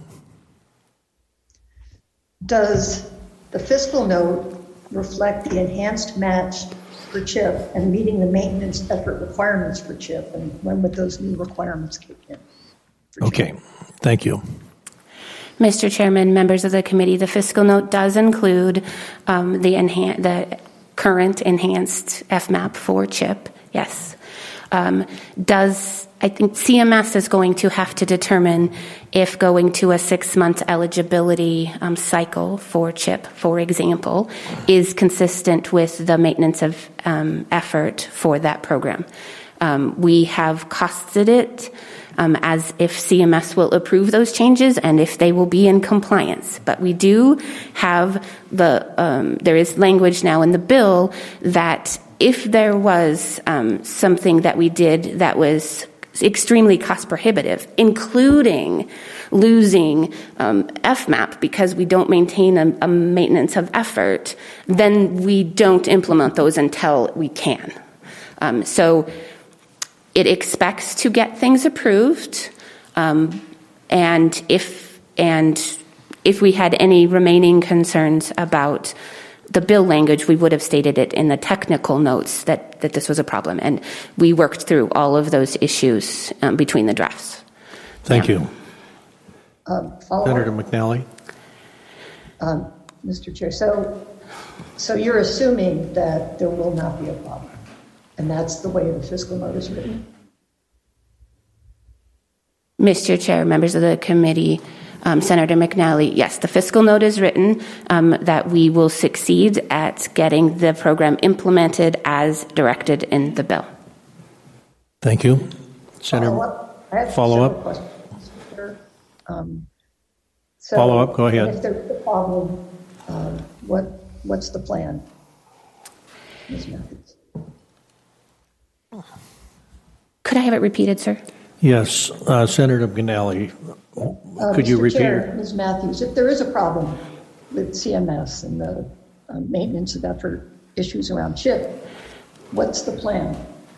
Does the fiscal note reflect the enhanced match for CHIP and meeting the maintenance effort requirements for CHIP? And when would those new requirements kick in? Okay, thank you. Mister Chairman, members of the committee, the fiscal note does include um, the, enhan- the current enhanced F MAP for CHIP, yes. Um, does, I think C M S is going to have to determine if going to a six-month eligibility um, cycle for CHIP, for example, is consistent with the maintenance of um, effort for that program. Um, we have costed it Um, as if C M S will approve those changes and if they will be in compliance. But we do have the, um, there is language now in the bill that if there was um, something that we did that was extremely cost prohibitive, including losing um, F MAP because we don't maintain a, a maintenance of effort, then we don't implement those until we can. Um, so it expects to get things approved, um, and if and if we had any remaining concerns about the bill language, we would have stated it in the technical notes that, that this was a problem. And we worked through all of those issues um, between the drafts. Thank you. Um, follow Senator up. McNally. Um, Mister Chair, so, so you're assuming that there will not be a problem, and that's the way the fiscal note is written? Mister Chair, members of the committee, um, Senator McNally, yes, the fiscal note is written um, that we will succeed at getting the program implemented as directed in the bill. Thank you. Senator, Follow up. I have follow several up. questions. Um, so Follow up, go ahead. If there's a problem, um, what what's the plan, Miz Matthews? Could I have it repeated, sir? Yes, uh, Senator McNally, Uh, could you Mister repeat? Chair, Miz Matthews, if there is a problem with C M S and the uh, maintenance of effort issues around CHIP, what's the plan?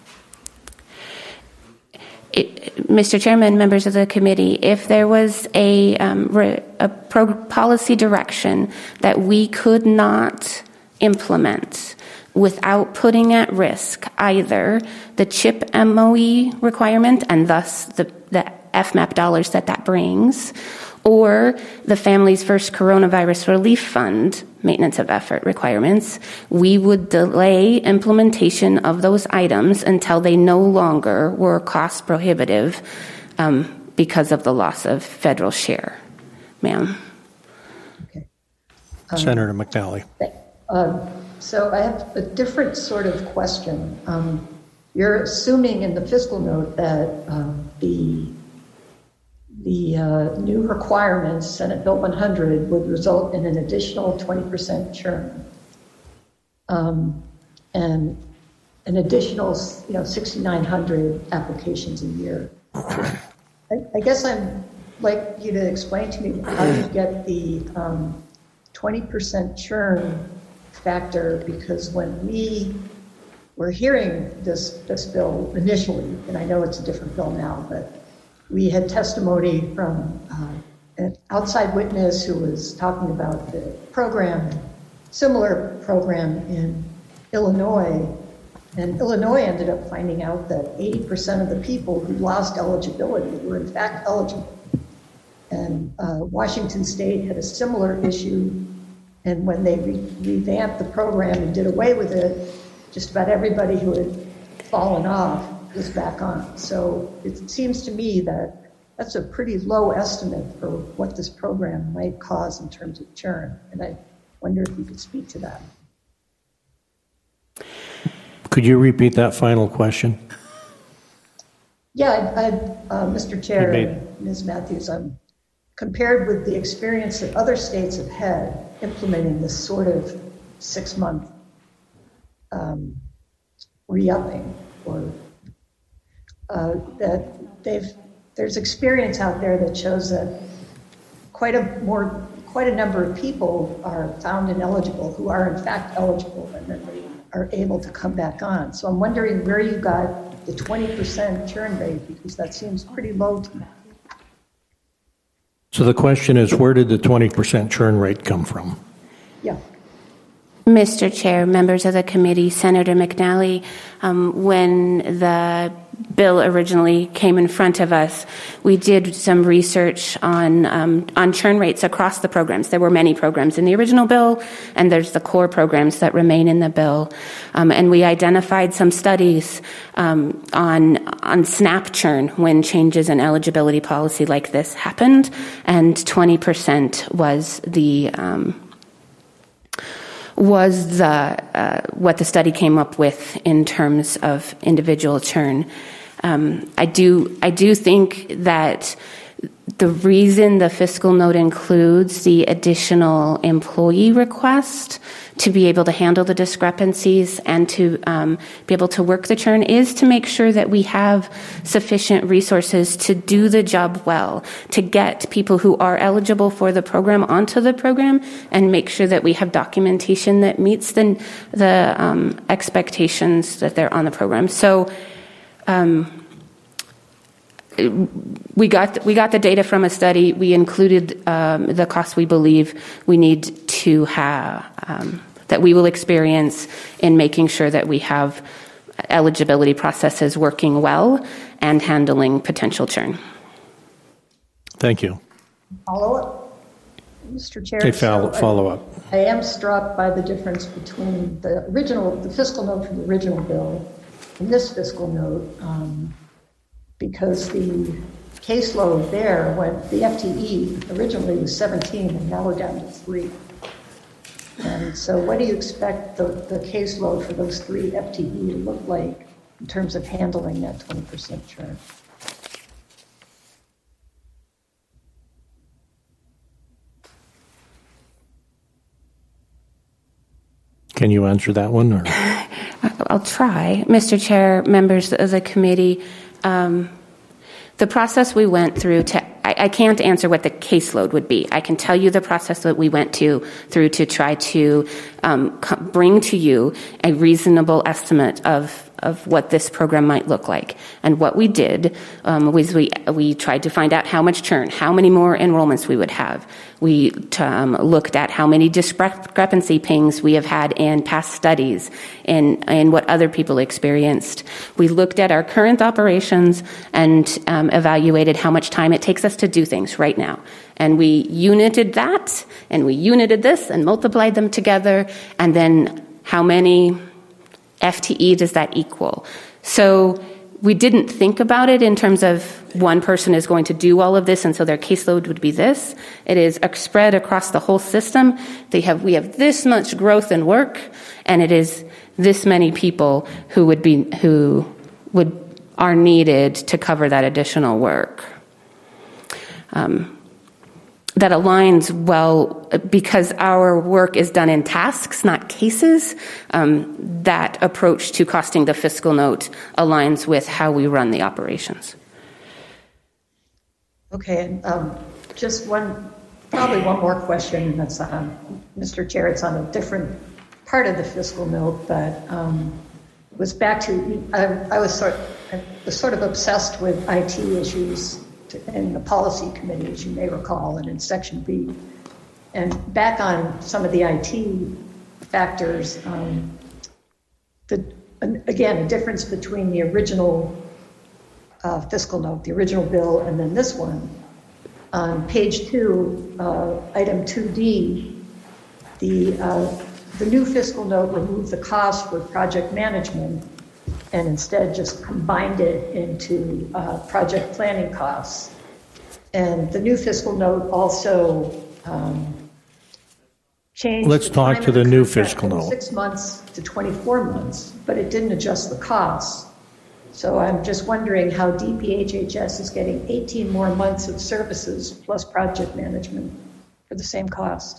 It, Mister Chairman, members of the committee, if there was a, um, re, a pro policy direction that we could not implement without putting at risk either the CHIP M O E requirement and thus the, the F MAP dollars that that brings, or the Families First Coronavirus Relief Fund maintenance of effort requirements, we would delay implementation of those items until they no longer were cost prohibitive um, because of the loss of federal share. Ma'am. Okay. Um, Senator McNally. Um, so I have a different sort of question. Um, you're assuming in the fiscal note that um, the The uh, new requirements, Senate Bill one hundred, would result in an additional twenty percent churn, um, and an additional, you know, sixty-nine hundred applications a year. I, I guess I'd like you to explain to me how you get the um, twenty percent churn factor, because when we were hearing this this bill initially, and I know it's a different bill now, but we had testimony from uh, an outside witness who was talking about the program, similar program in Illinois. And Illinois ended up finding out that eighty percent of the people who lost eligibility were in fact eligible. And uh, Washington State had a similar issue. And when they re revamped the program and did away with it, just about everybody who had fallen off is back on. So it seems to me that that's a pretty low estimate for what this program might cause in terms of churn. And I wonder if you could speak to that. Could you repeat that final question? Yeah, I, I, uh, Mister Chair and Miz Matthews, um, compared with the experience that other states have had implementing this sort of six-month um, re-upping, or Uh, that they've there's experience out there that shows that quite a more quite a number of people are found ineligible who are in fact eligible, and then they are able to come back on. So I'm wondering where you got the twenty percent churn rate, because that seems pretty low to me. So the question is, where did the twenty percent churn rate come from? Yeah. Mister Chair, members of the committee, Senator McNally, um, when the bill originally came in front of us, we did some research on um, on churn rates across the programs. There were many programs in the original bill, and there's the core programs that remain in the bill. Um, and we identified some studies um, on on SNAP churn when changes in eligibility policy like this happened, and twenty percent was the um, was the, uh, what the study came up with in terms of individual churn. Um, I do, I do think that the reason the fiscal note includes the additional employee request to be able to handle the discrepancies and to um, be able to work the churn is to make sure that we have sufficient resources to do the job well, to get people who are eligible for the program onto the program, and make sure that we have documentation that meets the, the um, expectations that they're on the program. So um, we got we got the data from a study. We included um, the costs we believe we need to have um, that we will experience in making sure that we have eligibility processes working well and handling potential churn. Thank you. Follow up, Mister Chair. Okay, follow, so follow up. I, I am struck by the difference between the original, the fiscal note from the original bill and this fiscal note, um, because the caseload there, when the F T E originally was seventeen and now we're down to three. And so what do you expect the, the caseload for those three F T E to look like in terms of handling that twenty percent churn? Can you answer that one? Or? I'll try. Mister Chair, members of the committee, um, the process we went through to, I, I can't answer what the caseload would be. I can tell you the process that we went to through to try to um, co- bring to you a reasonable estimate of of what this program might look like. And what we did um, was we we tried to find out how much churn, how many more enrollments we would have. We um, looked at how many discrepancy pings we have had in past studies and, and what other people experienced. We looked at our current operations and um, evaluated how much time it takes us to do things right now. And we united that, and we united this and multiplied them together, and then how many F T E does that equal? So we didn't think about it in terms of one person is going to do all of this and so their caseload would be this. It is spread across the whole system. They have we have this much growth and work, and it is this many people who would be who would are needed to cover that additional work. Um, that aligns well because our work is done in tasks, not cases. Um, that approach to costing the fiscal note aligns with how we run the operations. Okay, and um, just one, probably one more question, and that's on, Mister Chair, it's on a different part of the fiscal note, but um, was back to, I, I was sort, I was sort of obsessed with I T issues in the policy committee, as you may recall, and in section B. And back on some of the I T factors, um, the, again, a difference between the original uh, fiscal note, the original bill, and then this one. On page two, uh, item two D, the, uh, the new fiscal note removed the cost for project management and instead just combined it into uh, project planning costs. And the new fiscal note also um, changed. Let's the talk time to of the new contract fiscal from note. Six months to twenty-four months, but it didn't adjust the costs. So I'm just wondering how D P H H S is getting eighteen more months of services plus project management for the same cost.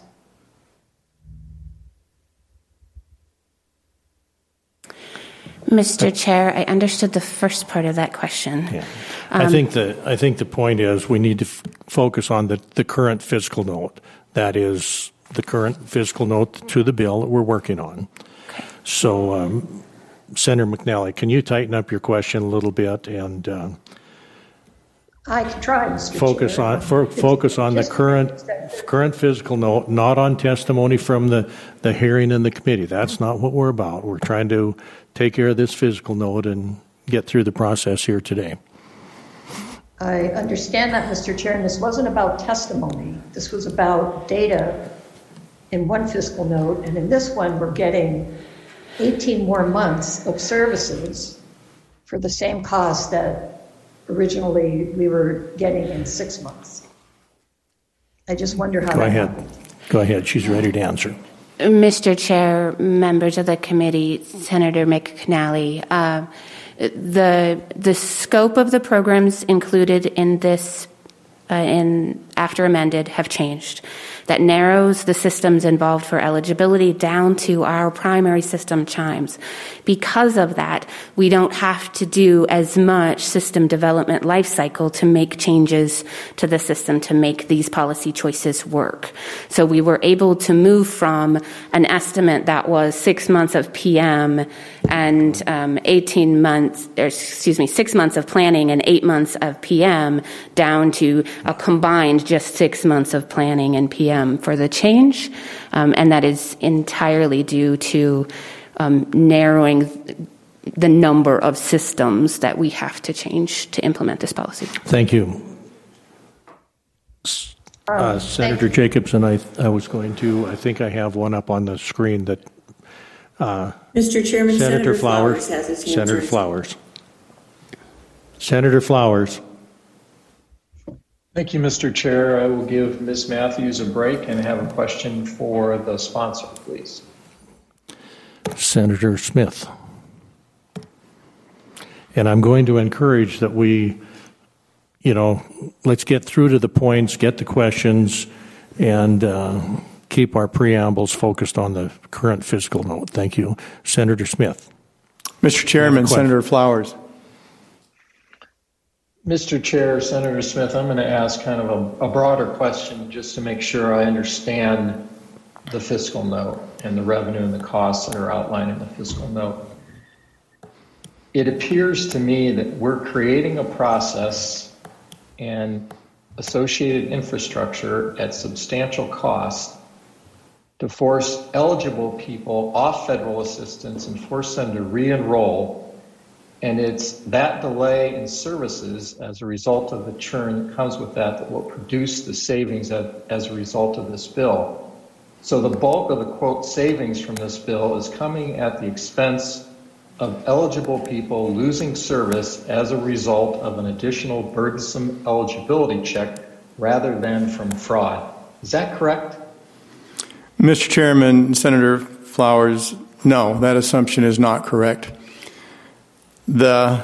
Mister Chair, I understood the first part of that question. Yeah. Um, I think the I think the point is we need to f- focus on the, the current fiscal note. That is the current fiscal note to the bill that we're working on. Okay. So, um, Senator McNally, can you tighten up your question a little bit and uh, I can try, Mister focus Chair. on for, focus on the current current fiscal note, not on testimony from the, the hearing in the committee. That's not what we're about. We're trying to take care of this fiscal note and get through the process here today. I understand that, Mister Chair, and this wasn't about testimony. This was about data in one fiscal note, and in this one we're getting eighteen more months of services for the same cost that originally we were getting in six months. I just wonder how Go that ahead. happened. Go ahead. She's ready to answer. Mister Chair, members of the committee, Senator McNally, uh, the the scope of the programs included in this, uh, in after amended, have changed. That narrows the systems involved for eligibility down to our primary system, Chimes. Because of that, we don't have to do as much system development lifecycle to make changes to the system to make these policy choices work. So we were able to move from an estimate that was six months of P M and um, eighteen months, or excuse me, six months of planning and eight months of P M down to a combined just six months of planning and P M for the change, um, and that is entirely due to um, narrowing the number of systems that we have to change to implement this policy. Thank you. Uh, Um, Senator Jacobson, I, I was going to, I think I have one up on the screen that uh, Mister Chairman, Senator Flowers has his hand Senator raised. Flowers. Senator Flowers. Thank you, Mister Chair. I will give Miz Matthews a break and have a question for the sponsor, please. Senator Smith. And I'm going to encourage that we, you know, let's get through to the points, get the questions, and uh, keep our preambles focused on the current fiscal note. Thank you. Senator Smith. Mister Chairman, Senator Flowers. Mister Chair, Senator Smith, I'm going to ask kind of a, a broader question just to make sure I understand the fiscal note and the revenue and the costs that are outlined in the fiscal note. It appears to me that we're creating a process and associated infrastructure at substantial cost to force eligible people off federal assistance and force them to re-enroll. And it's that delay in services as a result of the churn that comes with that that will produce the savings as a result of this bill. So the bulk of the, quote, savings from this bill is coming at the expense of eligible people losing service as a result of an additional burdensome eligibility check rather than from fraud. Is that correct? Mister Chairman, Senator Flowers, no, that assumption is not correct. The,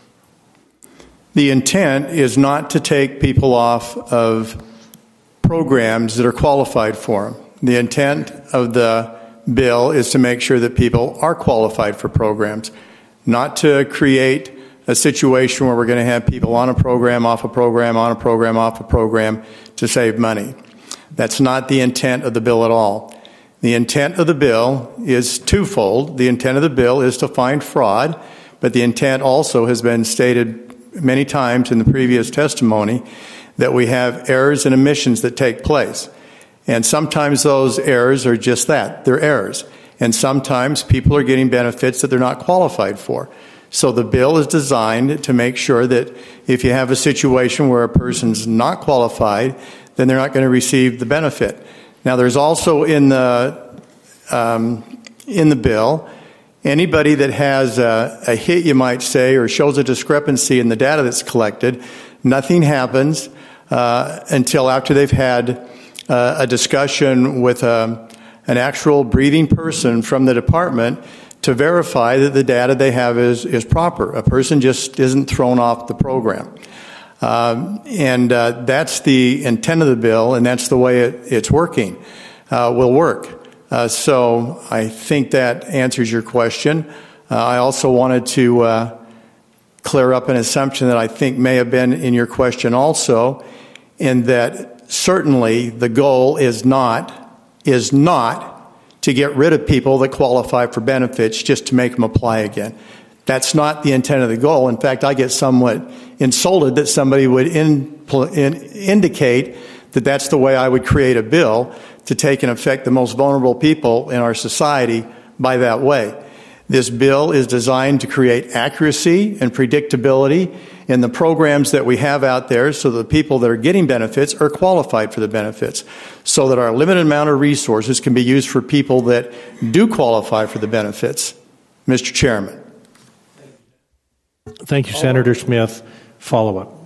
the intent is not to take people off of programs that are qualified for them. The intent of the bill is to make sure that people are qualified for programs, not to create a situation where we're going to have people on a program, off a program, on a program, off a program to save money. That's not the intent of the bill at all. The intent of the bill is twofold. The intent of the bill is to find fraud, but the intent also has been stated many times in the previous testimony that we have errors and omissions that take place. And sometimes those errors are just that, they're errors. And sometimes people are getting benefits that they're not qualified for. So the bill is designed to make sure that if you have a situation where a person's not qualified, then they're not going to receive the benefit. Now there's also in the, um, in the bill, anybody that has a, a hit, you might say, or shows a discrepancy in the data that's collected, nothing happens uh, until after they've had uh, a discussion with a, an actual breathing person from the department to verify that the data they have is, is proper. A person just isn't thrown off the program. Um, and uh, that's the intent of the bill, and that's the way it, it's working, uh, will work. Uh, so I think that answers your question. Uh, I also wanted to uh, clear up an assumption that I think may have been in your question also, in that certainly the goal is not is not to get rid of people that qualify for benefits just to make them apply again. That's not the intent of the goal. In fact, I get somewhat insulted that somebody would in, in, indicate that that's the way I would create a bill to take and affect the most vulnerable people in our society by that way. This bill is designed to create accuracy and predictability in the programs that we have out there so that the people that are getting benefits are qualified for the benefits, so that our limited amount of resources can be used for people that do qualify for the benefits. Mister Chairman. Thank you, Senator Smith. Follow up.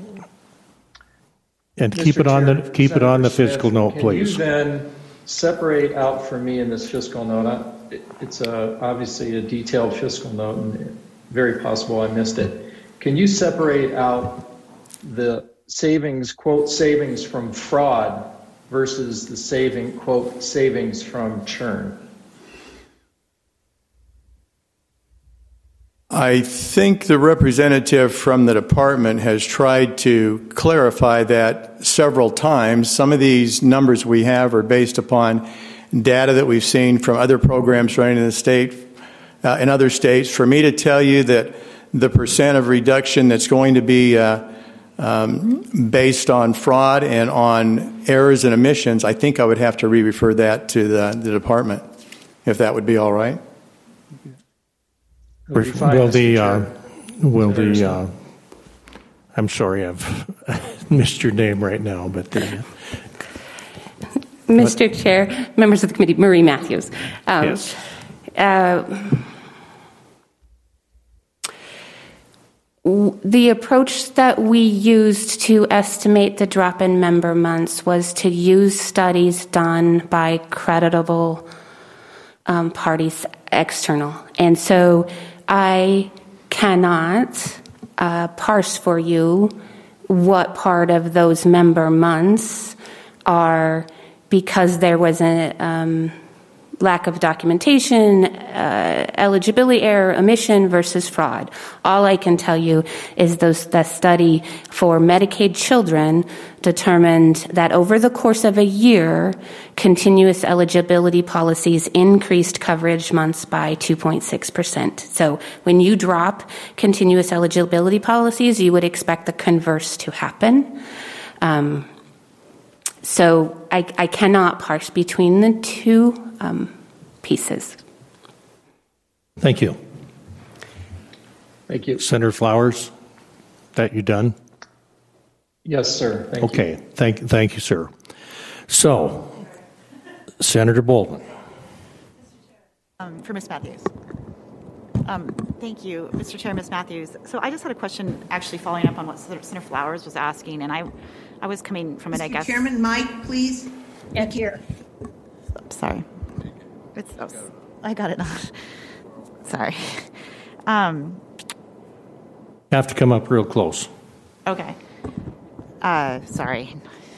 And keep Mister it on the Chair, keep it on the Senator fiscal Smith, note, can please. you then separate out for me in this fiscal note? I, it's a, obviously a detailed fiscal note, and very possible I missed it. Can you separate out the savings, quote, savings from fraud versus the saving, quote, savings from churn? I think the representative from the department has tried to clarify that several times. Some of these numbers we have are based upon data that we've seen from other programs running in the state, uh, in other states. For me to tell you that the percent of reduction that's going to be uh, um, based on fraud and on errors and omissions, I think I would have to re-refer that to the, the department, if that would be all right. Will the, uh, will the, uh, I'm sorry, I've missed your name right now, but the, Mister Chair, members of the committee, Marie Matthews. Um, yes. Uh, the approach that we used to estimate the drop in member months was to use studies done by creditable um, parties external. And so I cannot uh, parse for you what part of those member months are because there was a um, lack of documentation, uh, eligibility error, omission versus fraud. All I can tell you is those, the study for Medicaid children determined that over the course of a year, continuous eligibility policies increased coverage months by two point six percent. So when you drop continuous eligibility policies, you would expect the converse to happen. Um, so I, I cannot parse between the two um, pieces. Thank you. Thank you. Senator Flowers, that you done? Yes, sir. Thank okay. you. Thank, thank you, sir. So, Senator Boldman. Um, for Miz Matthews. Um, thank you, Mister Chair, Miz Matthews. So I just had a question actually following up on what Senator Flowers was asking, and I I was coming from it, Mister I guess. Chairman, Mike, please. And here. Sorry. It's, oh, I got it now. Sorry. Um, Have to come up real close. okay. Uh, sorry.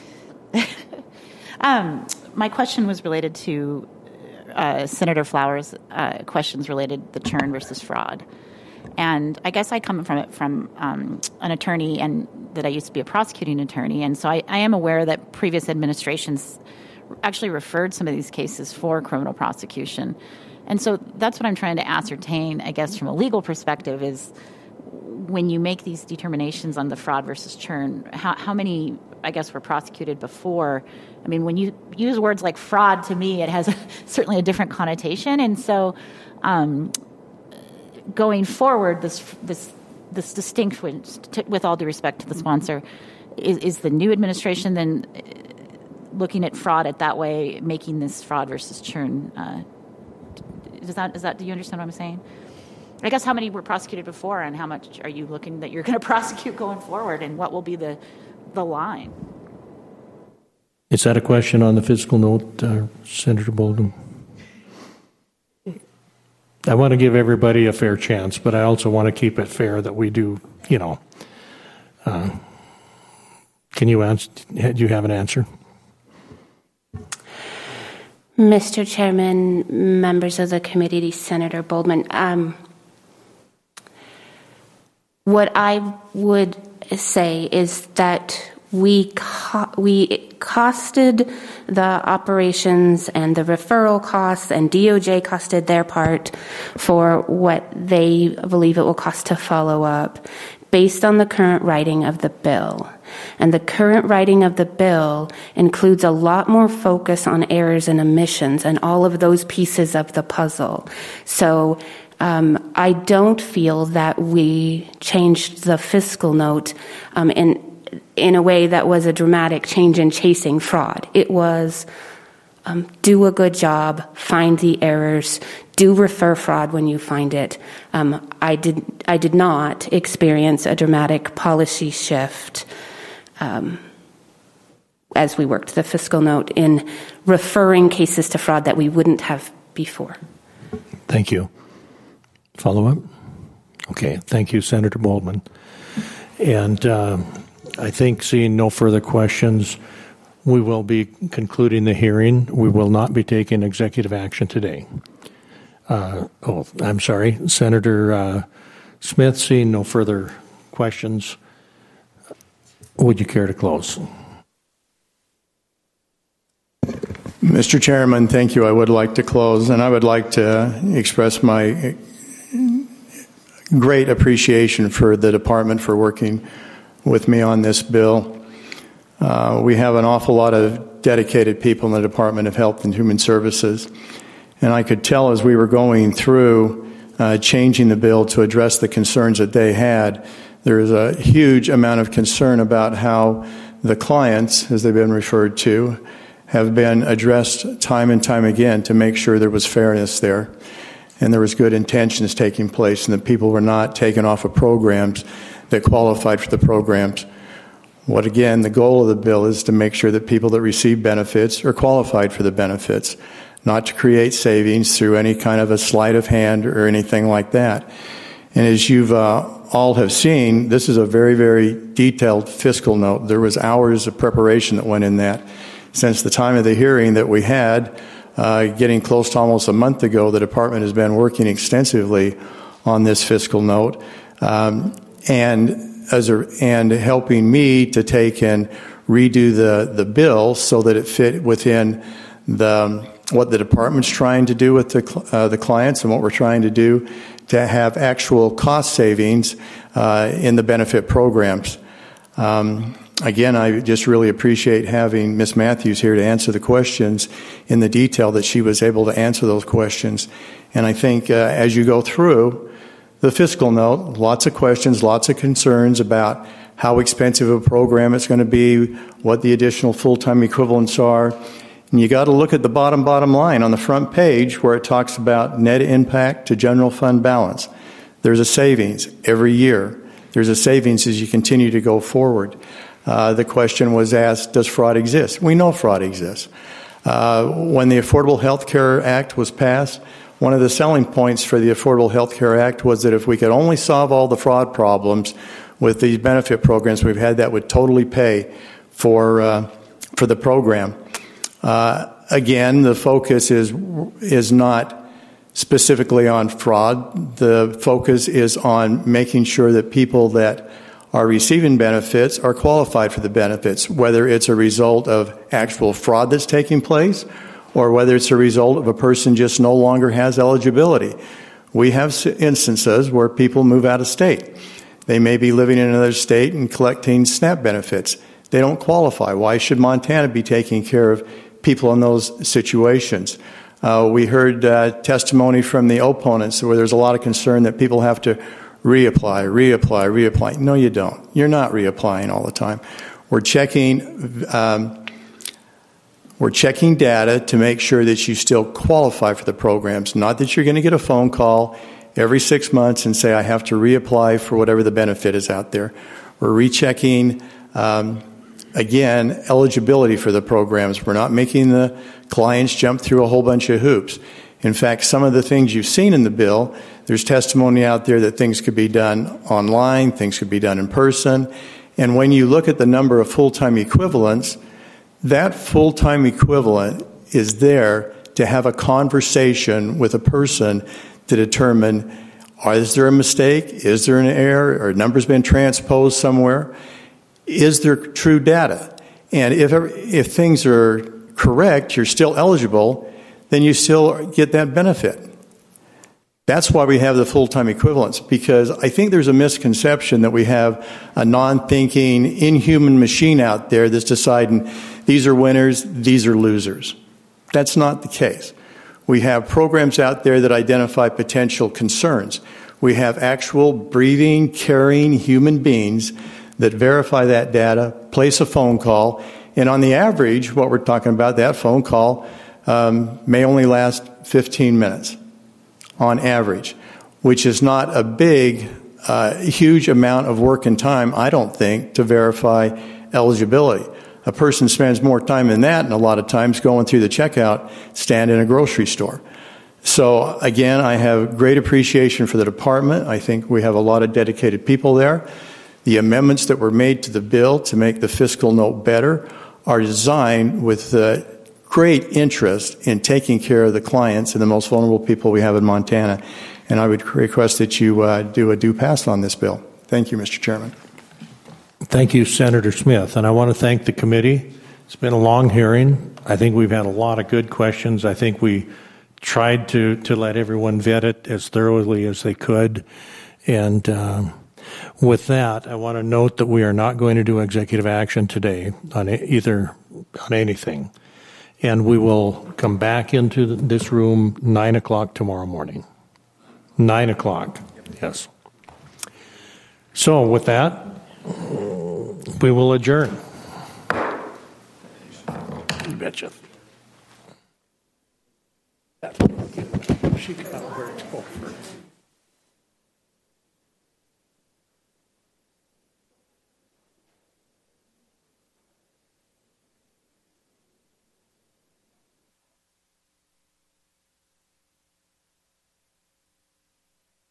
um, my question was related to uh, Senator Flowers' uh, questions related to churn versus fraud. And I guess I come from it from um, an attorney, and that I used to be a prosecuting attorney. And so I, I am aware that previous administrations actually referred some of these cases for criminal prosecution. And so that's what I'm trying to ascertain, I guess, from a legal perspective, is when you make these determinations on the fraud versus churn, how, how many, I guess, were prosecuted before? I mean, when you use words like fraud, to me, it has a, certainly a different connotation. And so um, going forward, this this this distinction, with all due respect to the sponsor, is, is the new administration then looking at fraud at that way, making this fraud versus churn? Uh, does that is that? Do you understand what I'm saying? I guess how many were prosecuted before, and how much are you looking that you're going to prosecute going forward, and what will be the the line? Is that a question on the fiscal note, uh, Senator Bolden? I want to give everybody a fair chance, but I also want to keep it fair that we do, you know. Uh, can you answer? Do you have an answer? Mister Chairman, members of the committee, Senator Boldman, um, what I would say is that we co- we costed the operations and the referral costs, and D O J costed their part for what they believe it will cost to follow up based on the current writing of the bill. And the current writing of the bill includes a lot more focus on errors and omissions and all of those pieces of the puzzle. So um, I don't feel that we changed the fiscal note um, in in a way that was a dramatic change in chasing fraud. It was um, do a good job, find the errors, do refer fraud when you find it. Um, I did I did not experience a dramatic policy shift um, as we worked the fiscal note in referring cases to fraud that we wouldn't have before. Thank you. Follow up? Okay. Thank you, Senator Boldman. And uh, I think, seeing no further questions, we will be concluding the hearing. We will not be taking executive action today. Uh, oh, I'm sorry. Senator uh, Smith, seeing no further questions, would you care to close? Mister Chairman, thank you. I would like to close, and I would like to express my great appreciation for the department for working with me on this bill. Uh, we have an awful lot of dedicated people in the Department of Health and Human Services. And I could tell as we were going through uh, changing the bill to address the concerns that they had, there is a huge amount of concern about how the clients, as they've been referred to, have been addressed time and time again to make sure there was fairness there and there was good intentions taking place and that people were not taken off of programs that qualified for the programs. What, again, the goal of the bill is to make sure that people that receive benefits are qualified for the benefits, not to create savings through any kind of a sleight of hand or anything like that. And as you've uh, all have seen, this is a very, very detailed fiscal note. There was hours of preparation that went in that. Since the time of the hearing that we had, uh, getting close to almost a month ago, the department has been working extensively on this fiscal note, um, and as a, and helping me to take and redo the, the bill so that it fit within the what the department's trying to do with the uh, the clients and what we're trying to do to have actual cost savings uh, in the benefit programs. Um, Again, I just really appreciate having Miz Matthews here to answer the questions in the detail that she was able to answer those questions. And I think uh, as you go through the fiscal note, lots of questions, lots of concerns about how expensive a program it's going to be, what the additional full-time equivalents are. And you got to look at the bottom, bottom line on the front page where it talks about net impact to general fund balance. There's a savings every year. There's a savings as you continue to go forward. Uh, the question was asked, does fraud exist? We know fraud exists. Uh, when the Affordable Health Care Act was passed, one of the selling points for the Affordable Health Care Act was that if we could only solve all the fraud problems with these benefit programs we've had, that would totally pay for uh, for the program. Uh, again, the focus is is not specifically on fraud. The focus is on making sure that people that are receiving benefits are qualified for the benefits, whether it's a result of actual fraud that's taking place or whether it's a result of a person just no longer has eligibility. We have instances where people move out of state. They may be living in another state and collecting SNAP benefits. They don't qualify. Why should Montana be taking care of people in those situations? Uh, we heard uh, testimony from the opponents where there's a lot of concern that people have to reapply, reapply, reapply. No, you don't. You're not reapplying all the time. We're checking, um, we're checking data to make sure that you still qualify for the programs, not that you're going to get a phone call every six months and say, I have to reapply for whatever the benefit is out there. We're rechecking, um, again, eligibility for the programs. We're not making the clients jump through a whole bunch of hoops. In fact, some of the things you've seen in the bill, there's testimony out there that things could be done online, things could be done in person. And when you look at the number of full-time equivalents, that full-time equivalent is there to have a conversation with a person to determine, is there a mistake? Is there an error? Or numbers been transposed somewhere? Is there true data? And if, if things are correct, you're still eligible, then you still get that benefit. That's why we have the full-time equivalents, because I think there's a misconception that we have a non-thinking, inhuman machine out there that's deciding these are winners, these are losers. That's not the case. We have programs out there that identify potential concerns. We have actual breathing, caring human beings that verify that data, place a phone call, and on the average, what we're talking about, that phone call um, may only last fifteen minutes on average, which is not a big, uh, huge amount of work and time, I don't think, to verify eligibility. A person spends more time than that, and a lot of times going through the checkout stand in a grocery store. So, again, I have great appreciation for the department. I think we have a lot of dedicated people there. The amendments that were made to the bill to make the fiscal note better are designed with the great interest in taking care of the clients and the most vulnerable people we have in Montana. And I would request that you uh, do a due pass on this bill. Thank you, Mister Chairman. Thank you, Senator Smith. And I want to thank the committee. It's been a long hearing. I think we've had a lot of good questions. I think we tried to, to let everyone vet it as thoroughly as they could. And um, With that, I want to note that we are not going to do executive action today on either on anything, and we will come back into this room nine o'clock tomorrow morning. Nine o'clock, yes. So with that, we will adjourn. You betcha. She got where it's over.